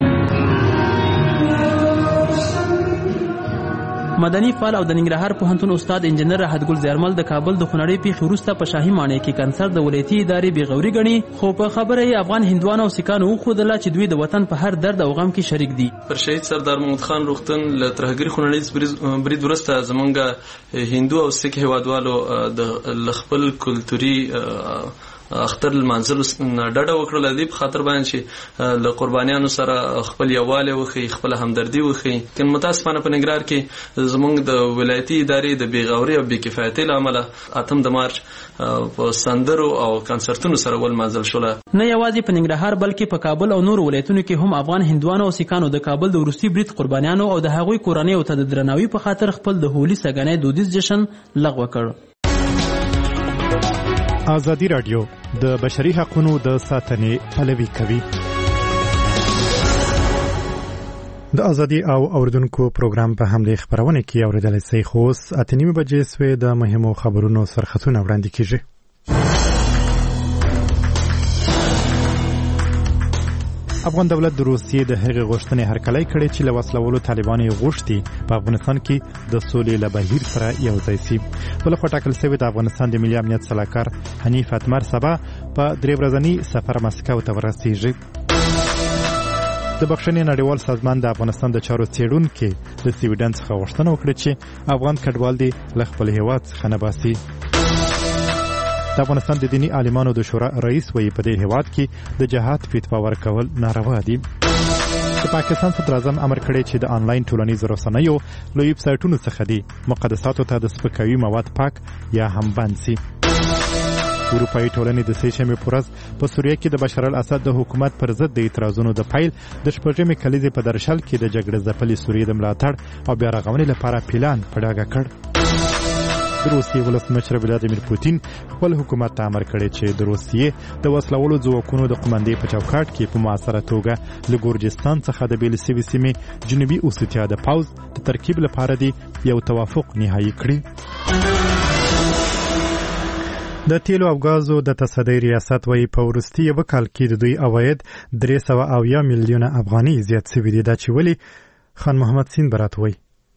مدني فعال او د ننګرهار پوهنتون استاد انجنیر راحت ګل زیارمل د کابل د خونړۍ پیښې وروسته په شاهي ماڼۍ کې کنسرت د ولایتي ادارې بې غوري ګڼي، خو په خبره یې افغان هندوانو او سیکانو وښودله چې دوی د وطن په هر درد او غم کې شریک دي. پر شهید سردار محمد خان روغتون له ترهګرۍ خونړۍ برید وروسته زمونږ هندو او سیک هیوادوالو د خپل کلتوري اختر المنزل ډډه وکړه د خاطر باندې چې له قربانیانو سره خپل یواله وخی خپل همدردی وخی کله متاسفانه په نګران کې زمونږ د ولایتي ادارې د بیغوري او بیکفایتۍ لامل اتم د مارچ په سندرو او کنسرتونو سره ول منزل شول. نه یوازې په ننګرهار بلکې په کابل او نور ولایتونو کې هم افغان هندوانو او سیکانو د کابل د وروستي برید قربانیانو او د هغوی کورنیو ته د درناوي په خاطر خپل د هولي سګنې دودیز جشن لغوه کړ. ازادي رادیو د بشري حقوقو د ساتنې پلوي کوي. د ازادي او اوریدونکو پروګرام په همدې خبرونه کې اوریدل سي خوس اتنیمه بجې سوې د مهمو خبرونو سرخطونه وړاندې کیږي. افغان دولت د روسیې د هغې غوښتنې هرکلی کړې چې له وسلوالو طالبان یې غوښتي په افغانستان کې د سولې له بهیر سره یو ځای سي. بله خوا ټاکل سوی د افغانستان د ملي امنیت سلاکار حنیف اتمر سبا په درې ورځني سفر مسکو ته ورسیږي. د بخښنې نړیوال سازمان د افغانستان د چارو څېړونکي د سویډن څخه غوښتنه وکړه چې افغان کډوال دې له خپل هېواد څخه نه باسي. د افغانستان د دیني عالمانو د شورا رئیس وایي په دې هېواد کې د جهاد فتوا ورکول ناروا دي. د پاکستان صدر اعظم امر کړی چې د آنلاین ټولنیزو رسنیو له ویب سایټونو څخه دي مقدساتو ته د سپکاوي مواد پاک یا هم بند سي. اروپایي ټولنې د سې شنبې په ورځ په سوریه کې د بشار الاسد د حکومت پر ضد د اعتراضونو د پیل د شپږمې کلیزې په درشل کې د جګړې ځپلې سوریې د ملاتړ او بیا رغونې لپاره پلان په ډاګه کړ. د روسیې ولسمشر ولادیمیر پوتین خپل حکومت ته امر کړی چې د روسیې د وسلوالو ځواکونو د قومندې په چوکاټ کې په مؤثره توګه له ګورجستان څخه د بیل سوي سیمې جنوبي اوسیتیا د پوځ د ترکیب لپاره دی یو توافق نهایی کړی. د تیلو او غازو د تصدۍ ریاست وایي په وروستي یو کال کې د دوی عواید درې سوه اویا میلیونه افغانۍ زیات شوي دي. دا چې ولې خان محمد سین برات وایي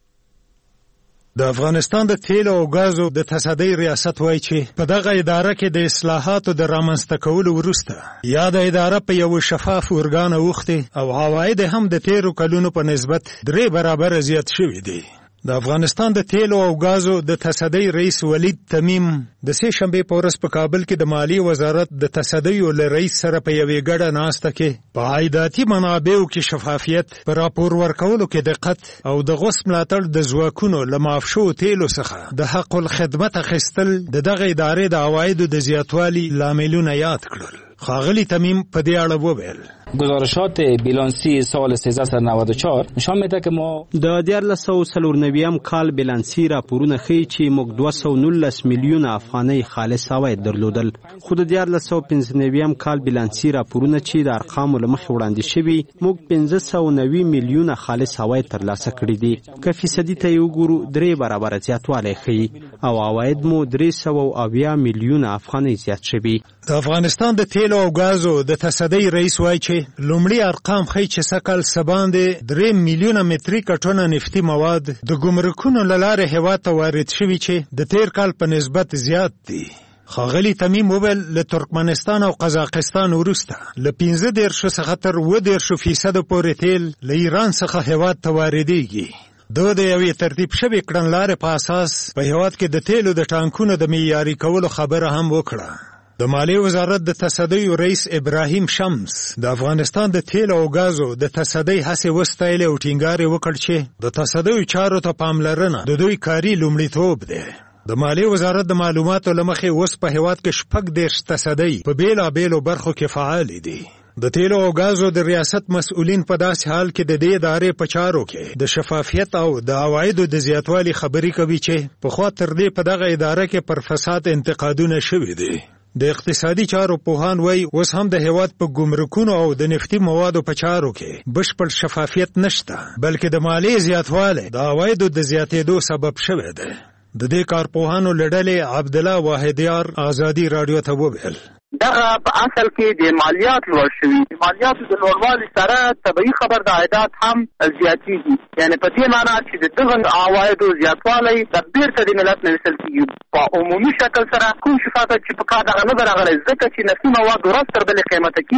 د افغانستان د تیلو او غازو د تصدۍ ریاست وایي چې په دغه اداره کې د اصلاحاتو د رامنځته کولو وروسته یا د اداره په یو شفاف ارګان اوښتې او عواید هم د تیرو کلونو په نسبت درې برابره زیات شوي دي. د افغانستان د تیلو او غازو د تصدۍ رئیس ولید تمیم د سې شنبې په ورځ په کابل کې د مالی وزارت د تصدیو له رئیس سره په یوې ګډه ناسته کې په عایداتي منابعو کې شفافیت، په راپور ورکولو کې دقت او د غوث ملاتړ د ځواکونو له معاف شوو تیلو څخه د حق الخدمت اخیستل د دغه ادارې د عوایدو د زیاتوالي لاملونه یاد کړل. ښاغلي تمیم په دې اړه وویل گزارشات بیلانسی سال سیزده صد و نود و چهار نشان میده که ما د دیارلس سوه څلور نویم کال بیلانسی راپورونه ښیي چې موږ دوه سوه نولس میلیونه افغانۍ خالص عواید درلودل، خو د دیارلس سوه پنځه نویم کال بیلانسی راپورونه چې د ارقامو له مخې وړاندې شوي موږ پنځه سوه نوي میلیونه خالص عواید ترلاسه کړي دي. که فیصدي ته یې وګورو درې برابره زیاتوالی ښیي او عواید مو درې سوه اویا میلیونه افغانۍ زیات شوي. د افغانستان د تیلو او غازو د تصدۍ رئیس وایي چې لومړی ارقام ښیي چې سږکال څه باندې درې میلیونه متریکه ټنه نفتي مواد د ګمرکونو له لارې هېواد ته وارد شوي چې د تیر کال په نسبت زیات دي. ښاغلي تمیم وویل له ترکمنستان او قزاقستان وروسته له پنځه دېرشو څخه تر اووه دېرشو فیصده پورې تیل له ایران څخه هېواد ته واردېږي. دو د یوې ترتیب شوې کړنلارې په اساس په هېواد کې د تیلو د ټانکونو د معیاري کولو خبره هم وکړه. د مالیې وزارت د تصدیو رئیس ابراهیم شمس د افغانستان د تیلو او غازو د تصدۍ هڅې وستایلې او ټینګار یې وکړ چې د تصدیو چارو ته پاملرنه د دوی کاري لومړیتوب دی. د مالیې وزارت د معلوماتو له مخې اوس په هېواد کې شپږ دېرش تصدۍ په بېلابېلو برخو کې فعالې دي. د تیلو او غازو د ریاست مسؤلین په داسې حال کې د دې ادارې په چارو کې د شفافیت او د عوایدو د زیاتوالي خبرې کوي چې پخوا تر دې په دغه اداره کې پر فساد انتقادونه شوي دي. د اقتصادي چارو پوهان وایي اوس هم د هېواد په ګمرکونو او د نفتي موادو په چارو کې بشپړ شفافیت نشته، بلکې د مالیې زیاتوالی د عوایدو د زیاتېدو سبب شوی دی. د دې کارپوهانو له ډلې عبدالله واحدیار ازادي راډیو ته وویل دغه په اصل کې د مالیات لوړ شوي، د مالیاتو د لوړوالي سره طبیعي خبر د عایدات هم زیاتېږي. یعنې په دې معنا چې د دغه عوایدو زیاتوالی د بیرته د ملت نه ویستل کېږي. په عمومي شکل سره کوم شفافیت چې په کار دغه نه ده راغلی، ځکه چې نفتي مواد ورځ تر بلې قیمته کېږي.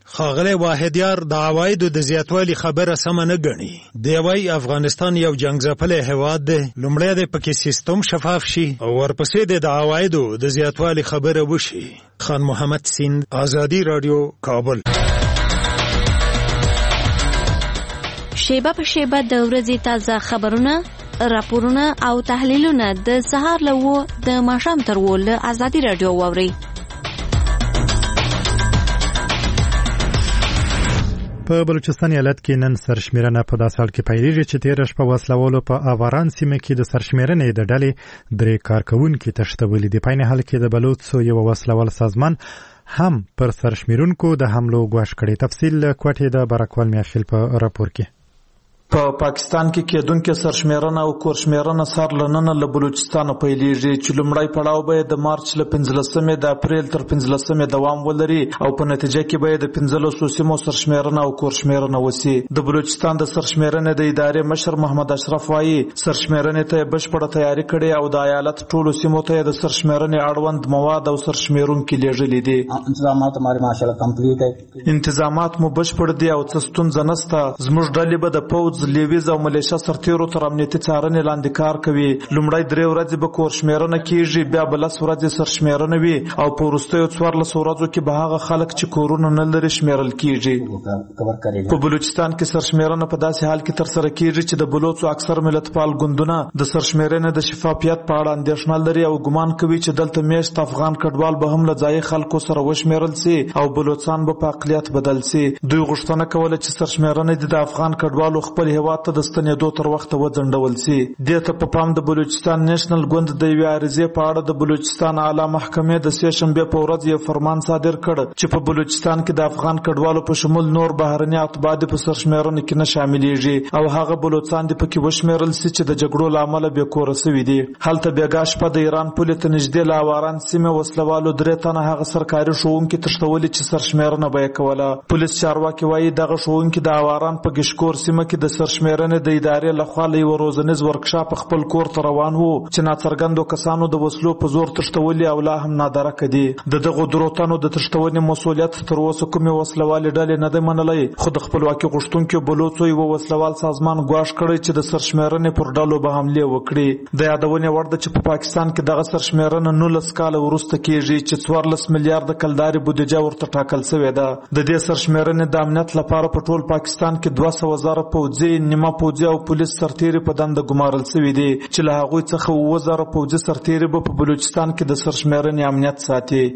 ښاغلی واحدیار د عوایدو د زیاتوالي خبره سمه نه ګڼي. دی وایي افغانستان یو جنګ ځپلی هېواد دی، لومړی دی پکې سیستم شفاف شي او ورپسې دی د عوایدو د زیاتوالي خبره وشي. خان محمد سیند، ازادي راډیو، کابل. شیبه په شیبه د ورځې تازه خبرونه، راپورونه او تحلیلونه د سهار له اوه د ماښام تر اوه له ازادي راډیو واورئ. په بلوچستان ایالت کې نن سرشمیرنه په داسې حال کې پیلېږي چې تېره شپه وسلوالو په افغان سیمه کې د سرشمیرنې د ډلې درې کارکوونکي تښتولي دي. په عین حال کې د بلوڅو یو وسلوال سازمان هم پر سرشمیرونکو د حملو ګواښ کړی. تفصیل کوټې د برکوال میاخیل په راپور کې. په پاکستان کې کېدونکې سرشمیرنه او کورشمیرنه سر له ننه له بلوچستانه پیلېږي چې لومړی پړاو به د مارچ له پنځلسمې د اپریل تر پنځلسمې دوام ولري او په نتیجه کې به د پنځلسو سیمو سرشمیرنه او کورشمیرنه وسي. د بلوچستان د سرشمیرنې د ادارې مشر محمد اشرف وایي سرشمیرنې ته بشپړه تیاری کړې او د ایالت ټولو سیمو ته د سرشمیرنې اړوند مواد او سرشمیرونکي لیږلي دي. انتظامات ماره ماشاءالله کمپلیټ دي، انتظامات مو بشپړ دي او څه ستونزه نشته. زموږ ډلې به د پوځ، لیویز او ملیشیا سرتیرو تر امنیتي څارنې لاندې کار کوي. لومړی درې ورځې به کورشمیرنه کیږي، بیا به لس ورځې سرشمیرنه وي او په وروستیو څوارلسو ورځو کې به هغه خلک چې کورونه نه لري شمیرل کیږي. په بلوچستان کې سرشمیرنه په داسې حال کې ترسره کیږي چې د بلوڅو اکثر ملتپال ګوندونه د سرشمیرنې د شفافیت په اړه اندېښنه لري او ګمان کوي چې دلته میشت افغان کډوال به هم له ځایي خلکو سره وشمیرل سي او بلوڅان به په اقلیت بدل سي. دوی غوښتنه کوله چې سرشمیرنه د افغان کډوالو خپل هېواد ته د ستنېدو تر وخته وځنډول سي. دې ته په پام د بلوچستان نیشنل ګوند د یوې عریضې په اړه د بلوچستان اعلی محکمې د سې شنبې په ورځ یو فرمان صادر کړ چې په بلوچستان کې د افغان کډوالو په شمول نور بهرني اتباع د په سرشمیرنه کې نه شاملېږي او هغه بلوچستان د پکې وشمیرل سي چې د جګړو له امله بې کوره سوي دي. هلته بیګا شپه د ایران پولې ته نږدې له اواران سیمې وسلوالو درې تنه هغه سرکاري ښوونکي تښتولي چې سرشمیرنه به یې کوله. پولیس چارواکي وایي دغه ښوونکي د اواران په ګشکور سیمه کې د سرشمیرنې د ادارې لخوا له یو روزنیز ورکشاپ خپل کور ته روان وو چې ناڅرګندو کسانو د وسلو په زور تښتولي او لا هم نادرکه دي. د دغو درو تنو د تښتونې مسؤلیت تر اوسه کومې وسلوالې ډلې نه دی منلی، خو د خپلواکي غوښتونکو بلوڅو یو وسلوال سازمان ګواښ کړی چې د سرشمیرنې پر ډلو به حملې وکړي. د یادونې وړ ده چې په پاکستان کې دغه سرشمیرنه نولس کاله وروسته کیږي چې څوارلس میلیارډ کلداري بودیجه ورته ټاکل شوې ده. د دې سرشمیرنې د امنیت لپاره په ټول پاکستان کې دوه سوه زره پوځي، نیمه پوځي او پولیس سرتیري په دنده ګمارل شوي دي چې له هغوی څخه اووه زره پوځي سرتیري به په بلوچستان کې د سرشمیرنې امنیت ساتي.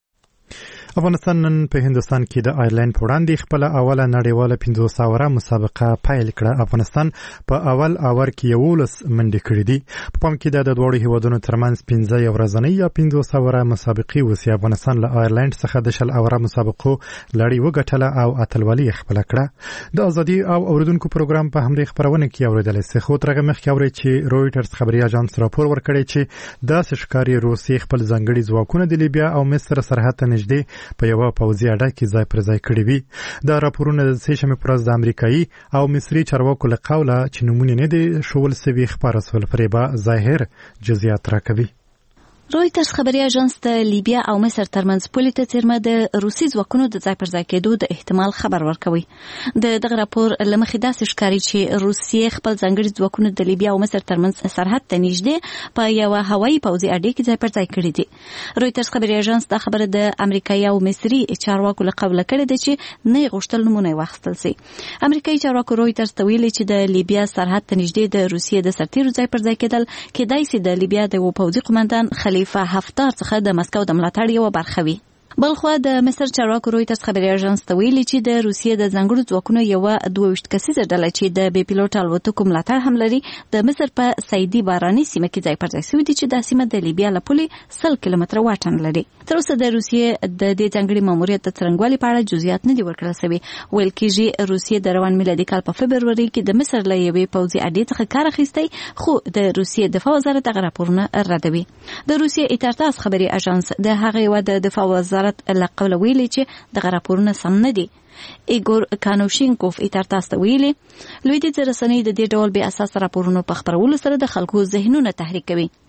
افغانستان نن په هندوستان کې د آیرلند په وړاندې خپل اوله نړیواله پنځوس اوره مسابقه پیل کړه. افغانستان په اول اور کې یولس منډې کړې دي. په پام کې د دواړو هیوادونو ترمنځ پنځه یو ورځنۍ یا پنځوس اوره مسابقې وسي. افغانستان له آیرلند څخه د شل اوره مسابقو لړۍ وګټله او اتلولي خپل کړه. د ازادي او اوریدونکو پروګرام په همدې خبرونه کې اوریدل سي. خو ترغه مخکې اوري چې رويټرز خبري اژانس راپور ورکړی چې داسې ښکاری روسي خپل ځنګړي ځواکونه د لیبیا او مصر سرحد ته نږدې په یو پوځي اډه کې ځای پر ځای کړی وي. دا راپورونه د سې شنبې پر ورځ د امریکایي او مصري چارواکو له قوله چې نمونه نه دي شول سوي خبره سول فریبا ظاهر جزئیات راکوي. رویټرز خبري اژانس د لیبیا او مصر ترمنځ پولې ته څیرمه د روسي ځواکونو د ځای پر ځای کېدو د احتمال خبر ورکوي. د دغه راپور له مخې داسې ښکاري چې روسیې خپل ځانګړي ځواکونه د لیبیا او مصر ترمنځ سرحد ته نږدې په یوه هوایي پوځي اډې کې ځای پر ځای کړي دي. رویټرز خبري اژانس دا خبره د امریکایي او مصري چارواکو له قوله کړې ده چې نه یې غوښتل نومونه یې واخیستل سي. امریکایي چارواکو رویټرز ته ویلي چې د لیبیا سرحد ته نږدې د روسیې د سرتیرو ځای پر ځای کېدل کېدای سي د لیبیا د یو پوځي قومندان خلیفه حفتار څخه د مسکو د ملاتړ یوه برخه وي. بلخوا د مصر چارواکو رویټرز خبري اژانس ته ویلي چې د روسیې د ځانګړو ځواکونو یوه دوه ویشت کسیزه ډله چې د بې پیلوټه الوتکو ملاتړ هم لري د مصر په سیدي باراني سیمه کې ځای پر ځای شوي دي چې دا سیمه د لیبیا له پولې سل کیلومتره واټن لري. تر اوسه د روسیې د دې ځانګړي ماموریت د څرنګوالي په اړه جزئیات نه دي ورکړل شوي. ویل کېږي روسیې د روان میلادي کال په فبروري کې د مصر له یوې پوځي اډې څخه کار اخیستی، خو د روسیې دفاع وزارت دغه راپورونه ردوي. د روسیې ایتارتاس خبري اژانس د هغې هېواد د دفاع وزارت له قوله ویلي چې دغه راپورونه سم نه دي. ایګور کانوشینکوف ایتارتاس ته ویلي لویدیځ رسنۍ د دې ډول بې اساس راپورونو په خپرولو سره د خلکو ذهنونه تحریک کوي.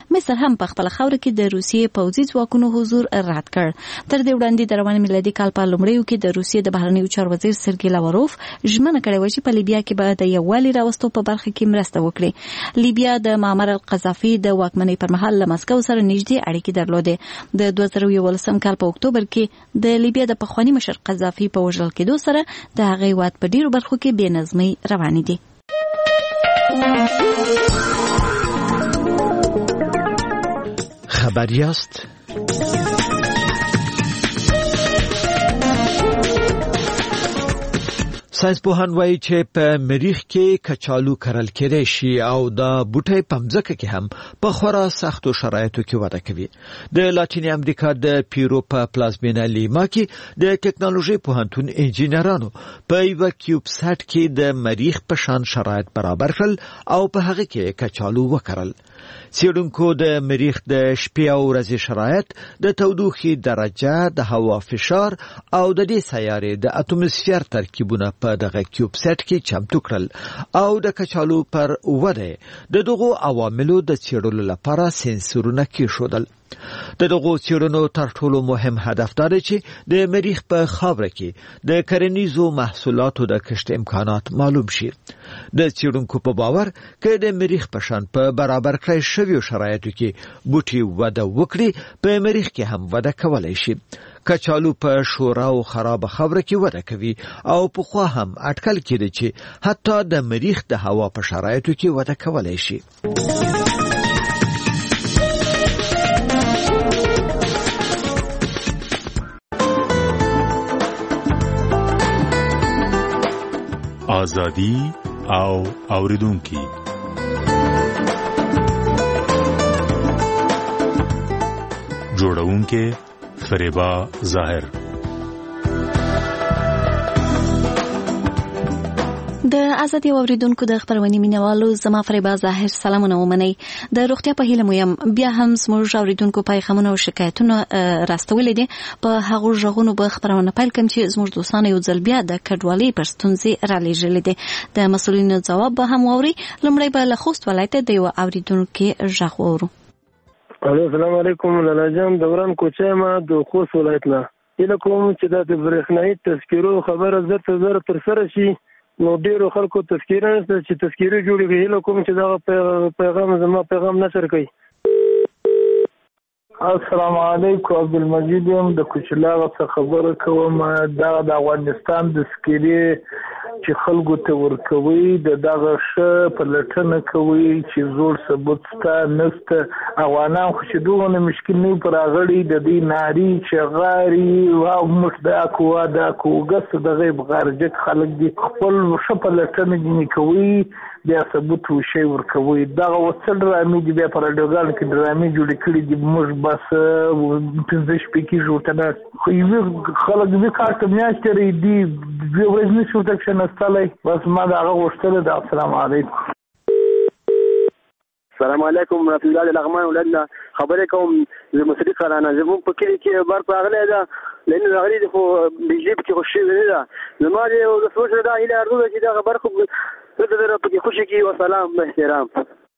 مصر هم په خپل خاور کې د روسیې پوځي ځواکونو حضور رد کړ. تر دې وړاندې د روان میلادي کال په لومړیو کې د روسیې د بهرنیو چارو وزیر سرګی لاوروف ژمنه کړې و چې په لیبیا کې به د یووالي راوستو په برخه کې مرسته وکړي. لیبیا د معمر القذافي د واکمنۍ پر مهال له مسکو سره نږدې اړیکې درلودې. د دوه زره یولسم کال په اکتوبر کې د لیبیا د پخواني مشر قذافي په وژل کېدو سره د هغې هېواد په ډېرو برخو کې بې نظمۍ روانې دي. خبر یاست؟ ساینس پوهان وایي چې په مریخ کې کچالو کرل کېدای شي او د بوټي په مځکه کې هم په خورا سختو شرایطو کې وده کوي. د لاتینی امریکا د پیرو په پلازمینه لیما کې د ټکنالوژي پوهنتون انجینرانو په یو کیوب سات کې د مریخ په شان شرایط برابر کړل او په هغه کې کچالو وکرل. څېړونکو د مریخ د شپې او ورځې شرایط، د تودوخې درجه، د هوا فشار او د دې سیارې د اتموسفیر ترکیبونه په دغه کیوب سیټ کې چمتو کړل او د کچالو پر وده د دغو عواملو د څېړلو لپاره سنسورونه کېښودل. د دغو څېړنو تر ټولو مهم هدف دا دی چې د مریخ په خاوره کې د کرنیزو محصولاتو د کښت امکانات معلوم شي. د څېړونکو په باور که د مریخ په شان په برابر کړای شویو شرایطو کې بوټي وده وکړي، په مریخ کې هم وده کولی شي. کچالو په شورا او خراب خاوره کې وده کوي او پخوا هم اټکل کېده چې حتی د مریخ د هوا په شرایطو کې وده کولی شي. آزادی او اوریدونکي جوړونکي فریبا ظاهر. د ازادي اوریدونکو د خبرونې مینوالو زما فریبا ظاهر سلامونه ومنئ. د روغتیا په هیله مو یم. بیا هم زموږ اوریدونکو پیغامونه او شکایتونه راستولې دي. په هغو غږونو به خبرونه پیل کوم چې زموږ دوستانو یو ځل بیا د کډوالۍ پر ستونزې رالیږلې دي. د مسؤلینو ځواب به هم واوري. لومړی به له خوست ولایته د یو اوریدونکو غږ واورو. السلام علیکم. لالا جان دوران کوچه ما د خوست ولایت نه اله کوم چې د برېښنايي تذکرو خبره زر زر تر سره شي. نو ډیرو خلکو تذکیره نشته چې تذکیره جوړیږي. هیله کوم چې دا پیغام زما پیغام نشر کوي. السلام علیکم. عبدالمجید یم د کوچلاغه څخه خبره کوم. دا د افغانستان د سکیری چې خلکو ته ورکوي د دغه ښه پلټنه کوي چې زوړ ثبوت ستا نسته. افغانان خو چې دغونه مشکل نه پر راغلي د دې ناري چغاري او موږ دا کوه دا کوګس د غیب غارجک خلک دي خپل ښه پلټنه دي کوي بیا ثبوت وشي ورکوي. دغه وسل رامي دي بیا پر ډوګان کې درامي جوړ کړي دي. موږ بس پنځه شپې کې جوړه خو یو خلک دې کار ته میاشتې دی د ورځې شو تک شنستلای بس ما دا هغه غوښتل ده. السلام علیکم. السلام علیکم رحمت الله لغمان ولادنا خبرې کوم زه مسری قرانه زمون په کلی کې بار راغلی ده لأنه غريب خو بيجيب كي خشي ده زمالي وسوش ده إلى أرضه كده خبر خو بدر بكي خشي كي وسلام باحترام.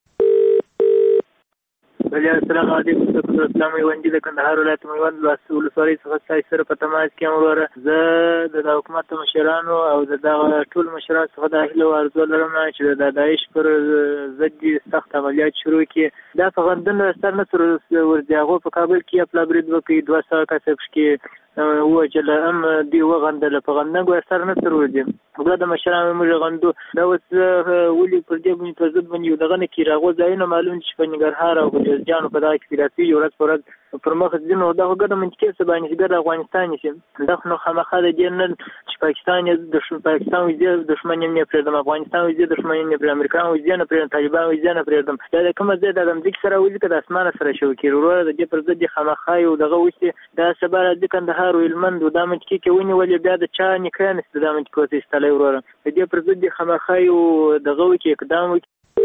السلام علیکم. د اسلامي ونجي د کندهار ولایت میوند مسؤل سوري څخه سره په تماس کې امر زه د حکومت مشرانو او د ټول مشرانو څخه د اهل ورزو لرم چې د داعش پر ضد سخت عملیات شروع کړي. دا فغندنه سر نصر ورځاغو په کابل کې خپل برید وکړي. دوه ساعت کسب کې وجل ام دی وغندل په غندګو سر نصر ورځي دا د مشرانو موږ غندو دا وس ولي پر دې باندې په ضد باندې دغه نه کیراغو ځایونه معلوم چې په نګرهار او جانو په دغه کې سیاسي یورت پرد پر مخ دینو دغه ګډه منځکې سبانه چې د افغانستان شي دغه نو خامخا د جنن چې پاکستان د پاکستان وزیر دښمن نه پرېدم افغانستان وزیر دښمن نه پرې امریکا وزیر نه پرې طالبان وزیر نه پرېدم دا کومه زه د دې سره وځي کده اسمانه سره شو کېرو د دې پر ضد خامخا یو دغه وشي دا سبا د کندهار ویلمند د دامت کې کې ونی ولې بیا د چا نه کړنه د دامت کوته استلای وروره د دې پر ضد خامخا یو دغه وکي اقدام.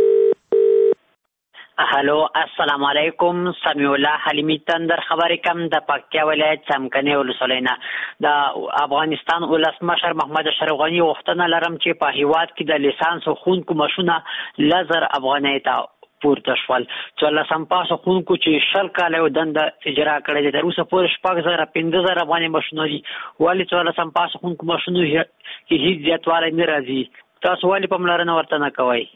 هلو السلام علیکم. سمیع الله حلیمی تندر خبرې کوم د پکتیا ولایت څمکني ولسوالۍ نه د افغانستان ولسمشر محمد اشرف غنی غوښتنه لرم چې په هیواد کې د لیسانس خونکو ماشونه لزر افغانۍ ته پورته شول. څوارلسم پاس ښوونکو چې شل کاله یو دنده اجرا کړې ده تر اوسه پورې شپږ زره پنځه زره افغاني ماشینونه دي. ولې څوارلسم پاس ښوونکو ماشینونو کې هیڅ زیاتوالی نه راځي؟ تاسو ولې پاملرنه ورته نه کوئ؟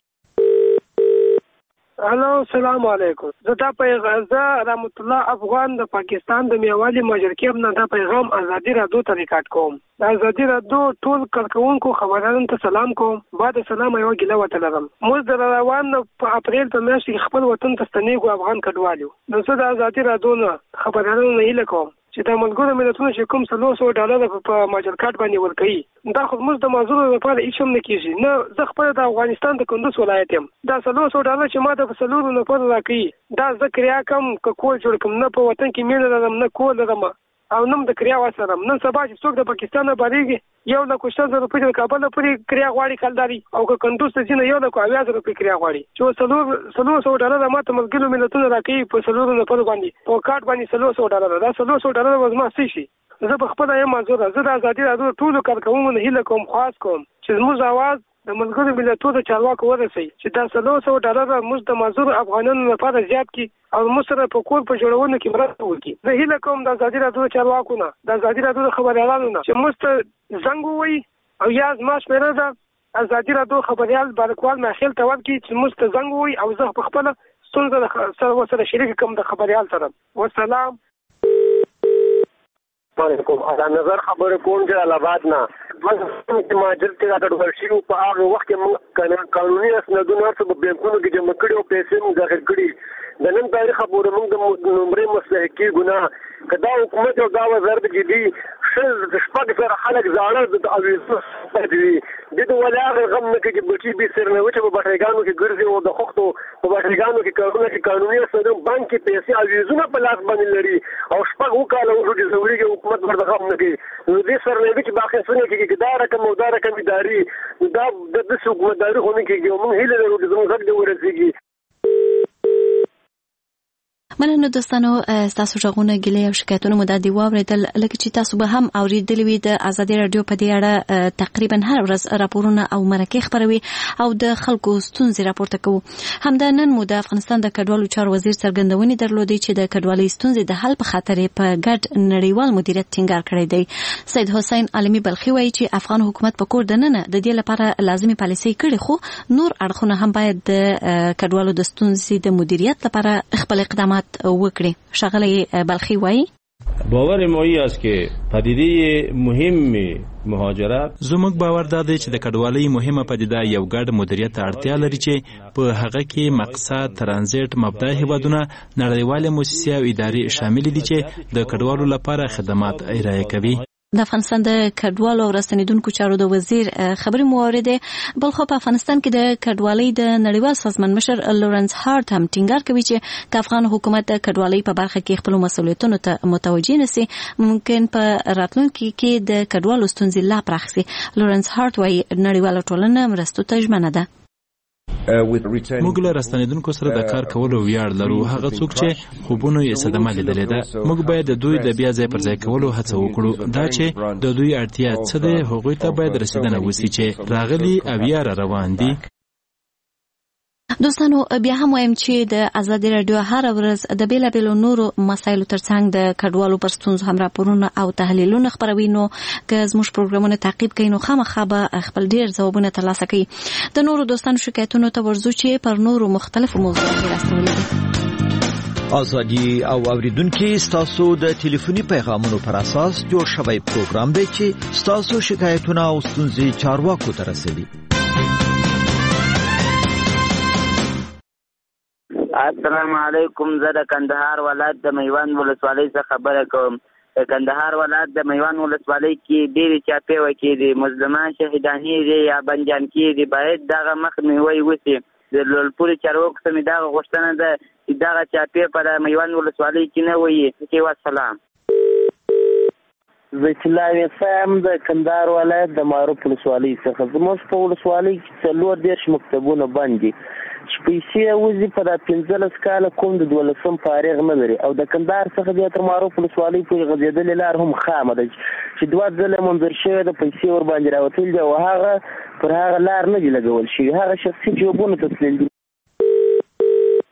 هلو السلام علیکم. زه دا پیغام زه رحمت الله افغان د پاکستان د میوالي مجرکیب نه دا پیغام ازادي رادیو ته ریکارډ کوم. د ازادي رادیو ټول کارکونکو خبرانو ته سلام کوم. بعد سلام یو ګیله وته لرم. موږ د روان په اپریل په میاشت کې خپل وطن ته ستنېږو افغان کډوالو. نو زه د ازادي رادیو نه خبرانو نه هیله کوم چې د ملګرو ملتونو چې کوم څلور سوه ډالر په ماجرکارډ باندې ورکوي دا خو موږ د معذورو لپاره هیڅ هم نه کېږي. نه زه خپله د افغانستان د کندوز ولایت یم. دا څلور سوه ډالر چې ما ته په څلورو لپاره راکوي دا زه کریا کم که کور جوړ کړم. نه په وطن کې مینه لرم نه کور لرم او نم د کریا وسرم. نن سبا چې څوک د پاکستان نه بارېږي یو لک شل زره روپۍ د کابل نه پورې کریا غواړي کلداري او که کندوز ته ځي نو یو لک اویا زره روپۍ کریا غواړي چې څلور څلور سوه ډالره ما ته ملګرو ملتونو راکوي په څلورو نفرو باندې په کارډ باندې څلور سوه ډالره. دا څلور سوه ډالره به زما څه شي؟ زه په خپله یم معذوره. زه د ازادي رادیو ټولو کارکوونکو نه هیله کوم خواست کوم چې زموږ اواز د ملګرو ملتونو چارواکو ورسوي چې دا څلور سوه ډالره موږ د معذورو افغانانو لپاره زیات کړي او موږ سره په کور په جوړولو کې مرسته وکړي. زه هیله کوم د ازادي رادیو چارواکو نه د ازادي رادیو خبریالانو نه چې موږ ته زنګ ووایي او یا زما شمېره ده ازادي رادیو خبریال بارکوال ماخیل ته ورکړي چې موږ ته زنګ ووایي او زه په خپله ستونزه سره ورسره شریک کړم د خبریال سره. والسلام. وعلیکم السلام. نظر خبره کوم جلال آباد نه موږ چې مهاجر ته راټول شو په هغه وخت کې موږ قانوني اسنادونه په بانکونو کې جمع کړي او پیسې موږ داخل کړي. د نن تاریخ خبره موږ د نمرې مستحقي ګناه کدا حکومت او دا وزارت جدي شل شپږ سره خلک زاړه د اویزو پدوي د دوه هغه غم نه کې بچي به سر نه وچه په بټریګانو کې ګرځي او د خوختو په بټریګانو کې کارونه کې قانوني اسناد بانک کې پیسې اویزونه په لاس باندې لري او شپږ وکاله ورو د زوري حکومت ورته غم نه کوي. نو دې سره نه چې باقي څه کې کې دا رقم او دا رقم اداري دا د حکومتداري خو نه کېږي. موږ هیله لرو چې زموږ حق دې ورسېږي. مننه دوستانو تاسو ژغونه ګیلې او شکایتونه مو د دی واوریدل لکه چې تاسو به هم اوریدلې وي د ازادي رادیو په دې اړه تقریبا هر ورځ راپورونه او مرکې خبروي او د خلکو ستونزې راپورته کوو. همدا نن مو د افغانستان د کډوالو چارو وزیر څرګندونې درلودې چې د کډوالۍ ستونزې د حل په خاطر په ګډ نړیوال مدیریت ټینګار کړی دی. سید حسین عالمي بلخي وایي چې افغان حکومت په کور دننه د دې لپاره لازمي پالیسي کړې خو نور اړخونه هم باید د کډوالو د ستونزې د مدیریت لپاره خپل اقدامات وکړي. شغله بلخی وایي باور مایی است که پدیده مهم مهاجرت زموږ باور دا دی چې د کډوالۍ مهمه پدیده یو ګډ مدیریت ته اړتیا لري چې په هغه کې مقصد ترانزیت مبدا هیوادونه نړیوالې موسسې او ادارې شامل دي چې د کډوالو لپاره خدمات ارائه کوي. د افغانستان د کډوالو او راستنیدونکو چارو د وزیر خبري موارده بل خو په افغانستان کې د کډوالۍ د نړیوال سازمان مشر لورنس هارت هم ټینګار کوي چې که افغان حکومت د کډوالۍ په برخه کې خپل مسؤلیتونو ته متوجه نشي ممکن په راتلونکي کې د کډوالو ستونزې لا پراخ شي. لورنس هارت وايي نړیواله ټولنه مرستو ته ژمنه ده. موږ له راستنیدونکو سره د کار کولو ویاړ لرو. هغه څوک چې خوبونه یې صدمه لیدلې ده موږ باید د دوی د بیا ځای پر ځای کولو هڅه وکړو. دا چې د دوی اړتیا څه ده هغوی ته باید رسیدنه وشي چې راغلي او یا روان دي. دوستانو بیا هم وایم چې د ازادي رادیو هر ورځ د بیلابیلو نورو مسایلو ترڅنګ د کډوالو پر ستونزو هم راپورونه او تحلیلونه خبروي. نو که زموږ پروګرامونه تعقیب کړئ نو خامخا به خپل ډیر ځوابونه ترلاسه کړئ. د نورو دوستانو شکایتونو ته ورځو چې پر نورو مختلفو موضوعاتو راستولي دي. ازادي او اوریدونکو ستاسو د ټلیفوني پیغامونو پر اساس جوړ شوی پروګرام دی چې ستاسو شکایتونه او ستونزې چارواکو ته رسوي. السلام علیکم. زه د کندهار ولایت د میوند ولسوالۍ څخه خبره کوم. د کندهار ولایت د میوند ولسوالۍ کې ډېرې چاپې وکړي دي مظلومان شهیدانې دي یا بندیان کېږي. باید دغه مخنیوی وشي. د لوړپوړي چارواکو ته مې دغه غوښتنه ده چې دغه چاپې په میوند ولسوالۍ کې نه وي. والسلام. زه چې لا ویسم د کندهار ولایت د معروف ولسوالۍ څخه. زموږ په ولسوالۍ کې څلور دېرش مکتبونه بند دي چې پیسې وځي په دا پنځلس کاله کوم د دولسم فارغ نه لري او د کندهار څخه بیا تر معروف ولسوالۍ پورې غځېدلې لار هم خامه ده چې دوه ځله منظور شوې ده پیسې ور باندې راوتلي دي او هغه پر هغه لار نه دي لګول شوي. هغه شخصي جوابونه تسلیل دي.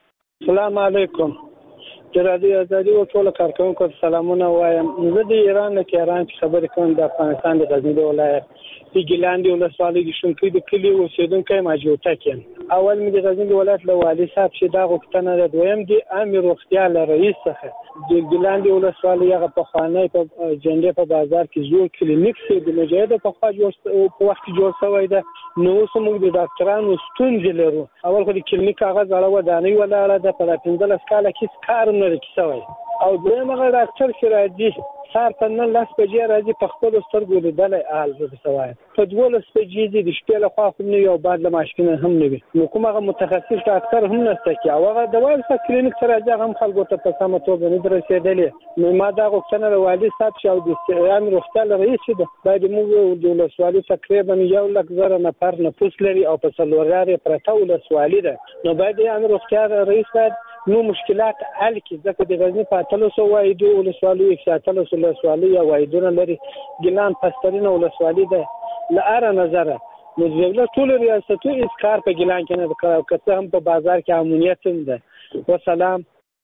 السلام علیکم. د رادیو ازادي او ټول کارکونکو سلامونه وایم. زه د ایران له تهران څخه خبرې کوم. د افغانستان د غزنی ولایت د ګیلان د ولسوالۍ د شونکۍ د کلي اوسیدونکی ماجوتک یم. اول مې د غزنی ولایت له والي صاحب چې دا غوښتنه ده، دویم د عامې روغتیا له رئیس څخه د ګیلان د ولسوالۍ هغه پخوانی په جنډې په بازار کې زوړ کلینیک چې د مجاهد په خوا جوړ په وخت کې جوړ شوی ده، نو اوس موږ د ډاکټرانو ستونزې لرو. اول خو د کلینیک هغه زړه ودانۍ ولاړه ده، په پنځلس کاله کې کار نه لري شوی. او دویم هغه ډاکټر چې راځي سهار په نه لس بجې راځي، په خپلو سترګو لیدلی حال زه درته وایم. په دولس بجې ځي، د شپې له خوا خو نه یو باد له ماشکینه هم نه وي، نو کوم هغه متخصص ډاکټر هم نشته کې. او هغه دوا څه کلینیک ته راځي هغه هم خلکو ته په سمه توګه نه دي رسېدلې. نو ما دا غوښتنه له والي صاحب چې او د عامې روغتیا له رئیس چې ده، باید موږ د ولسوالۍ تقریبا یو لک زره نفر نفوس لري او په څلور لارې پرته ولسوالي ده، نو باید د عامې روغتیا رئیس باید نو مشکلات حل کړي. ځکه د غزني په اتلسو وایدو ولسوالۍ کې اتلسو ولسوالۍ یا وایدونه لري، ګیلان پسترینه ولسوالۍ ده. له هره نظره نو د دولت ټولو ریاستو هېڅ کار په ګیلان کې نه ده کړی، که څه هم په بازار کې امنیت هم ده. وسلام.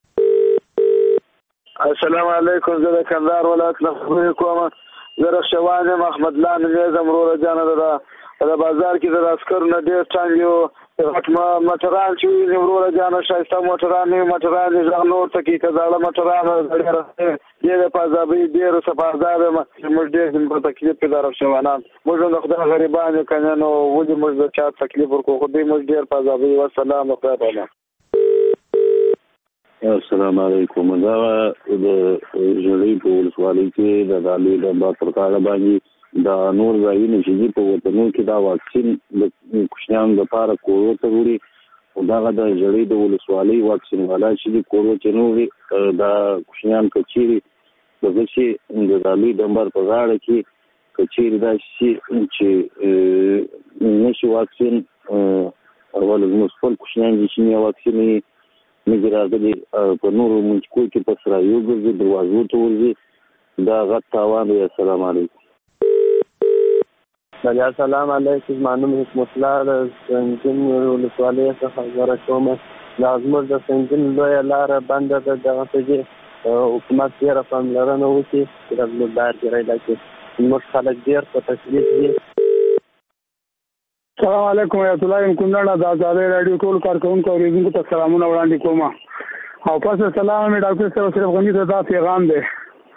السلام علیکم. زه د کندهار ولایت نه خبرې کوم. زه رخشوان یم. احمد الله نومېږم. وروره جانه ده د بازار کې د عسکرو نه ډېر ټنګ یو موټران چې وي وروره جانه ښایسته موټران نوي موټران دي، غږ نور ته کې که زاړه موټران ډېرې په عذابۍ ډېرو سپهزار یم. موږ ډېر په تکلیف کې د رخشوانان، موږ هم د خدای غریبان یو، که نه نو ولې موږ د چا تکلیف ورکړو، خو دوی موږ ډېر په عذابۍ. والسلام. د خدای په امان. السلام علیکم. دا د ژړۍ په ولسوالۍ کې د دالۍ ډمبا پر کاله باندې دا نور ځایونه چې دي په وطنو کې دا واکسین د کوچنیانو لپاره کورو ته وړي، او دغه د ژړۍ د ولسوالۍ واکسین والا چې دي کورو ته نه وړي. دا کوچنیان که چیرې دغه چې د دالۍ ډمبر په غاړه کې که چیرې دا شي چې نه شي واکسین، اول زموږ خپل کوچنیان دي چې نه واکسین یې نه دي راغلي، په نورو منطقو کې په سرایو ګرځي، دروازو ته ورځي. دا غټ تاوان دی. السلام علیکم. السلام علیکم. مانوم حکمت الله د سنګین ولسوالۍ څخه خبره کوم. دا زموږ د سنګین لویه لاره بنده ده، دغه ته چې حکومت ډېره پاملرنه وکړي چې د زموږ لار جوړېدا کړي. زموږ خلک ډېر په تکلیف دي. السلام علیکم. حیات الله یم کونډه. د ازادۍ راډیو ټول کارکوونکو اورېدونکو ته سلامونه وړاندې کوم. او پس سلام مې ډاکټر صاحب اشرف غني ته دا پیغام دی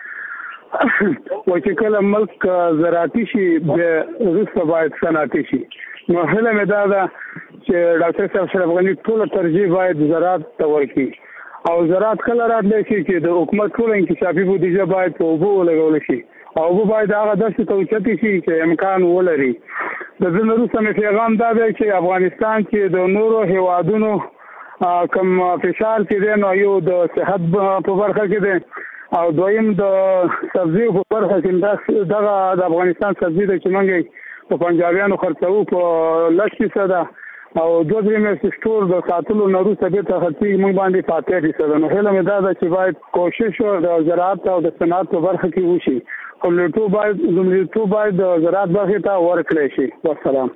و چې کله ملک زراعتي شي بیا وروسته باید صنعتي شي. نو هیله مې دا ده چې ډاکټر صاحب اشرف غني ټوله ترجیح باید زراعت ته ورکړي، او زراعت کله راتلی شي چې د حکومت ټوله انکشافي بودیجه باید په اوبو ولګول شي، او اوبه باید هغه داسې توچتې شي چې امکان ولري. د دې نه وروسته مې پیغام دا دی چې افغانستان کې د نورو هیوادونو کوم فشار چې دی نو یو د صحت په برخه کې دی، او دویم د سبزیو په برخه کې دغه د افغانستان سبزي ده چې موږ په پنجابیانو خرڅوو په لس فیصده، او دوه درې میاشتې سټور د ساتلو نه وروسته بېرته خرڅېږي موږ باندې په اتیا فیصده. نو هیله مې دا ده چې باید کوشش د زراعت او د صنعت په برخه کې وشي، خو لومړیتوب باید لومړیتوب باید د زراعت برخې ته ورکړی شي. والسلام.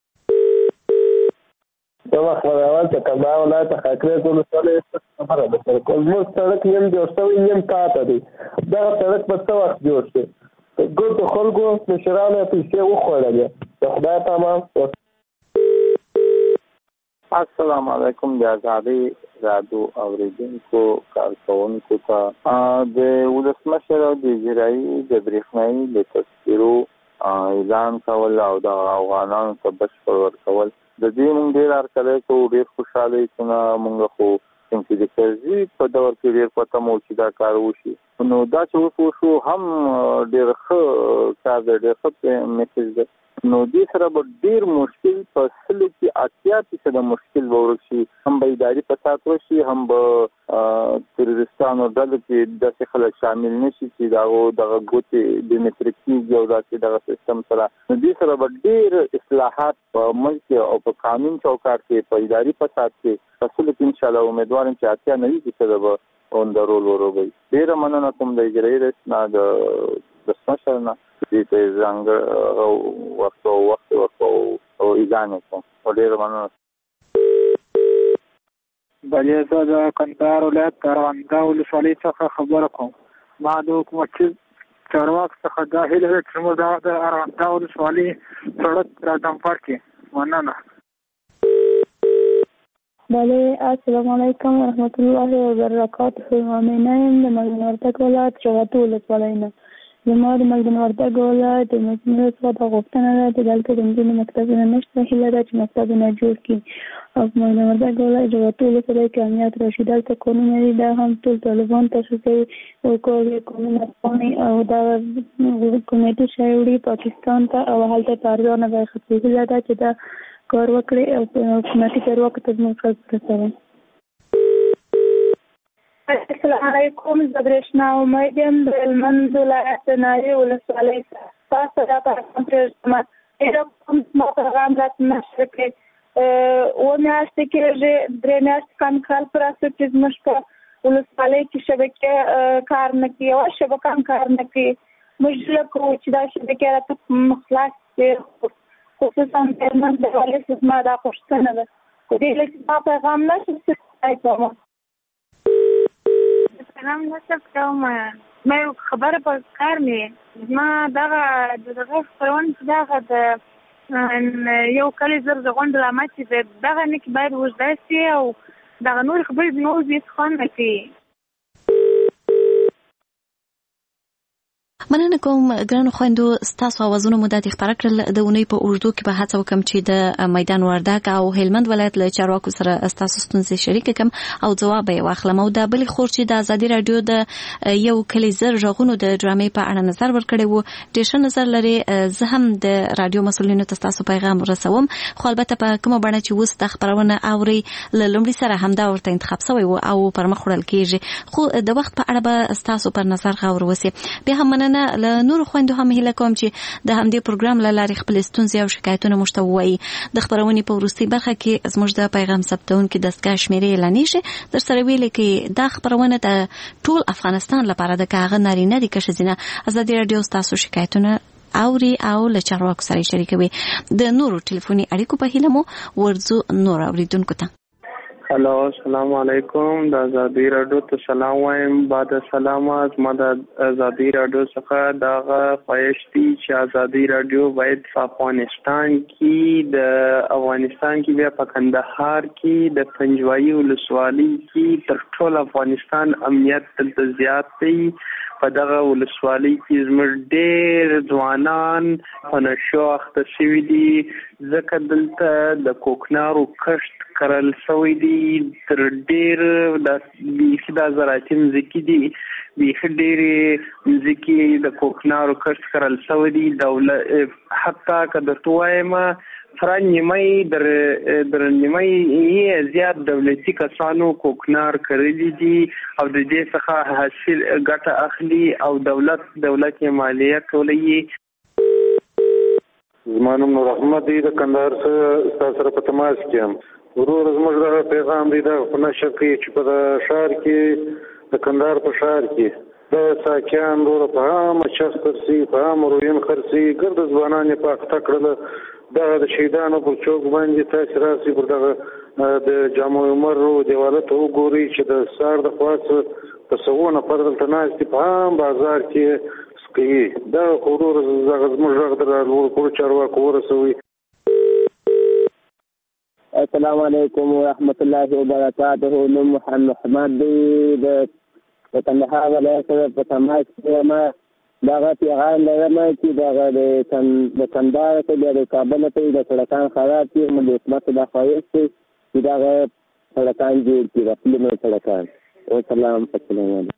دا وخت ولایت ته کندهار ولایت ته خاکریز ولسوالۍ خبره ده. زموږ سړک نیم جوړ شوی نیم پاته دی. دغه سړک په څه وخت جوړ شي؟ ګردو خلکو مشرانو پیسې وخوړلې. د خدای په امان. السلام علیکم. د ازادۍ راډیو اوریدونکو کارکوونکو ته د ولسمشر او د اجرایي د برېښنایي د تذکرو اعلان کول او د افغانانو ته بشپړ ورکول، د دې موږ ډېر هرکلی کوو، ډېر خوشحاله یو چې نه موږ خو چې د کرزي په دور کې ډېر پته مو چې دا کار وشي. نو دا چې اوس وشو هم ډېر ښه کار دی، ډېر ښه میسج دی. نو دې سره به ډېر مشکل په سلو کې اتیا فیصده مشکل به ورک شي، هم به اداري فساد وشي، هم به تروریستانو ډلو کې داسې خلک شامل نه شي چې دغه دغه ګوتې بیومټریک کېږي او داسې دغه سیستم سره. نو دې سره به ډېر اصلاحات په ملک او په قانون چوکاټ کې، په اداري فساد کې په سلو کې انشاءالله امیدوار یم چې اتیا نوي فیصده به اون د رول وروبئ. ډېره مننه کوم د اجرایي رئیس نه، د ولسمشر نه، دې ته ځانګړی وخت او وخت ورکړو او اعلان یې کړو. ډېره مننه. بلې زه د کندهار ولایت ارغنداو ولسوالۍ څخه خبره کوم. ما د حکومتي چارواکو څخه دا هیله ده چې زموږ د ارغنداو ولسوالۍ سړک را ډمپر کړي. مننه. بله السلام علیکم ورحمت الله وبرکاته. مؤمنه یم د مګن وردګ ولایت چغاتو ولسوالۍ نه. زما د مګن وردګ ولایت د مجموعې څخه د غوښتنه ده چې دلته د نجونو مکتبونه نشته. هیله ده چې مکتبونه جوړ کړي او په مګن وردګ ولایت چغاتو ولسوالۍ کې امنیت راشي. دلته کورونه دي دا هم ټول طالبان تاسیسوي او کورونه پاڼې او دا کمیټې شی وړي پاکستان ته او هلته په ارزانه بیه خرڅوي. هیله ده چې دا کار وکړي او حکومتي چارواکو ته زموږ خلک رسوي. السلام علیکم. زه برېښنا امید یم د هلمند ولایت د نارې ولسوالۍ څخه. تاسو دا پیغام پرېږدم. ډېره کوم زما پیغام راته نشر کړئ. اووه میاشتې کېږي درې میاشتې کم کال په راسه چې زموږ په ولسوالۍ کې شبکې کار نه کوي. یوه شبکه هم کار نه کوي. موږ هیله کوو چې دا شبکې راته خلاص شي. خصوصا د هلمند د والي صاحب زما دا غوښتنه ده. په دې هیله چې زما پیغام نشر شي کوم. پیغام نشر کوم. ما یو خبره په کار مې زما دغه د دغه خپرونه چې دغه د یو کلی زر د غونډې له امله چې دغه نه کې باید اوږده شي او دغه نورې خبرې زموږ هېڅ خوند نه کوي. مننه کوم ګرانو خویندو ستاسو اوازونه مو د خبره کړل. د اونۍ په اوږدو کې به هڅه وکم چې د میدان وردګ او هلمند ولایت له چارواکو سره ستاسو ستونزې شریک کړم او ځواب یې واخلم. او دا بل خور چې د ازادي رادیو د یو کلی زر ژغونو د ډرامې په اړه نظر ورکړی وو ډېر ښه نظر لري. زه هم د رادیو مسؤلینو ته ستاسو پیغام رسوم خو البته په کومه بڼه چې اوس د خبرونه اوري له لومړي سره همدا ورته انتخاب شوی وو او پر مخ وړل کېږي. خو د وخت په اړه به ستاسو پر نظر غور وسی. بیا هم مننه له نور خويندو هم هیله کوم چې د همدې پروګرام له لارې خپل ستونزې او شکایتونه مو ته وایي. د خبرونې په وروستي برخه کې زموږ د پیغام ثبتونکو دستګاه شمیرې اعلان شي در سره ویل کې دا خبرونه د ټول افغانستان لپاره د کاغه نارینه دي کښځینه ازادي رادیو تاسو شکایتونه اوري او له چارواکو سره شریکوي. د نورو ټلیفوني اړیکو په هیله مو ورځو نور اوریدونکو ته. هلو السلام علیکم. د ازادي رادیو ته سلام وایم. بعد سلامات. ما د ازادي رادیو څخه دغه خواهش دي چې ازادي رادیو باید په افغانستان کې د افغانستان کې بیا په کندهار کې د پنجوایي ولسوالۍ کې تر ټول افغانستان امنیت دلته زیات دی. په دغه ولسوالۍ کې زموږ ډېر ځوانان په نشو اخته شوي دي ځکه دلته د کوکنارو کښت کرل شوی دی. تر ډېر د بیخي دا زراعتي مځکې دي بیخي ډېرې مځکې د کوکنارو کښت کرل شوی دی. دولت حتی که درته ووایم فرا نیمای در در نیمای یې زیات دولتي کسانو کوکنار کرلی دي او د دې څخه حاصل ګټه اخلي او دولت دولت یې مالیه کوي. زما نوم نور احمد دی د کندهار څخه سره په تماس کې یم. ورور زموږ دغه پیغام دی دا په نشر کې چې په ښار کې د کندهار په ښار کې د ساکیان ورور په عامه شخص خرڅي په عامه روین خرڅي ګرد ځوانان یې په اخته کړل. دغه د شهیدانو پر چوک باندې تاسې راسئ پر دغه د جامع عمر دیواله ته وګورئ چې د سهار د خوا په سوو نفر دلته ناست دي په عام بازار کې سکوي. دغه خو ورور دغه زموږ غږ د لوړپوړو چارواکو ورسوئ. السلام علیکم ورحمت الله وبرکاته. نوم محمد دی د کندهار ولایت په تماس کې یم. دغه پیغام لرم چې دغه د کندهار ته بیا د کابل ته د سړکان خراب دي. موږ د حکومت دا خواهش دی چې دغه سړکان جوړ کړي د پلونو سړکان. والسلام السلام علیکم.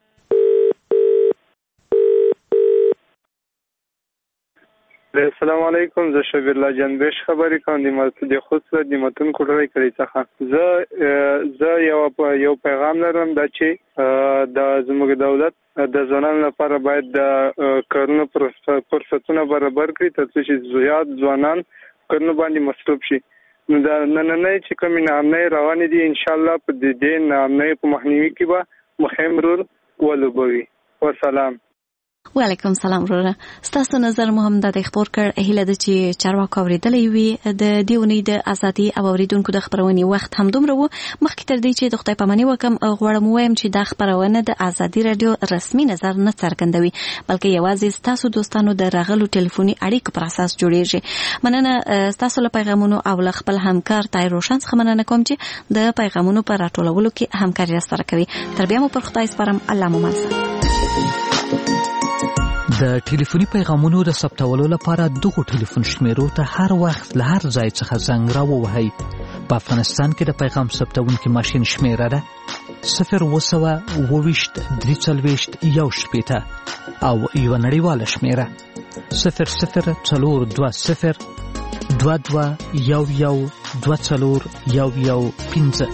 السلام علیکم. زه شبیر الله جنبش خبرې کوم د خود سره د متون کوټړی کړی څخه. زه زه یو یو پیغام لرم دا چې د زموږ دولت د ځوانانو لپاره باید د کارونو فرصتونه برابر کړي ترڅو چې زیات ځوانان کارونو باندې مصروف شي. نو د نننۍ چې کومې ناامنۍ روانې دي انشاءالله په دې ناامنۍ په مخنیوي کې به مهم رول ولوبوي. وسلام. وعلیکم سلام وروره. ستاسو نظر مهم د خبر کړ هله د چې چارواکو اوریدلې وي د دیونی د ازادي او اوریدونکو د خبرونې وخت هم دومره وو. مخکې تر دې چې د خدای پاماني وکم غواړم وایم چې د خبرونه د ازادي رادیو رسمي نظر نه څرګندوي بلکې یوازې ستاسو دوستانو د راغلو ټلیفوني اړیکو پر اساس جوړیږي. مننه ستاسو له پیغامونو او له خپل همکار تای روشن څخه مننه کوم چې د پیغامونو پر راټولولو کې همکاري سره کوي. تر بیا مو پر خدای سپارم. الله مو مل. د ټلیفوني پیغامونو د ثبتولو لپاره دغه ټلیفون شمیرو ته هر وخت له هر ځای څخه زنګ راووهئ. په افغانستان کې د پیغام ثبتونکي ماشین شمیره ده صفر اوه سوه اوه ویشت درې څلوېښت یو شپېته او یوه نړیواله شمیره صفر صفر څلور دوه صفر دوه دوه یو یو دوه څلور یو یو پنځه.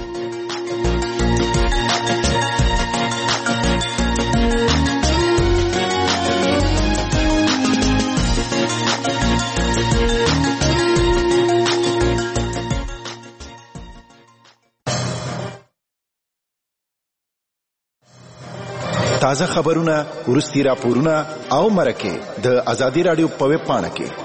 تازه خبرونه، ورستي راپورونه او مرکه د ازادي رادیو په ویب پاڼه کې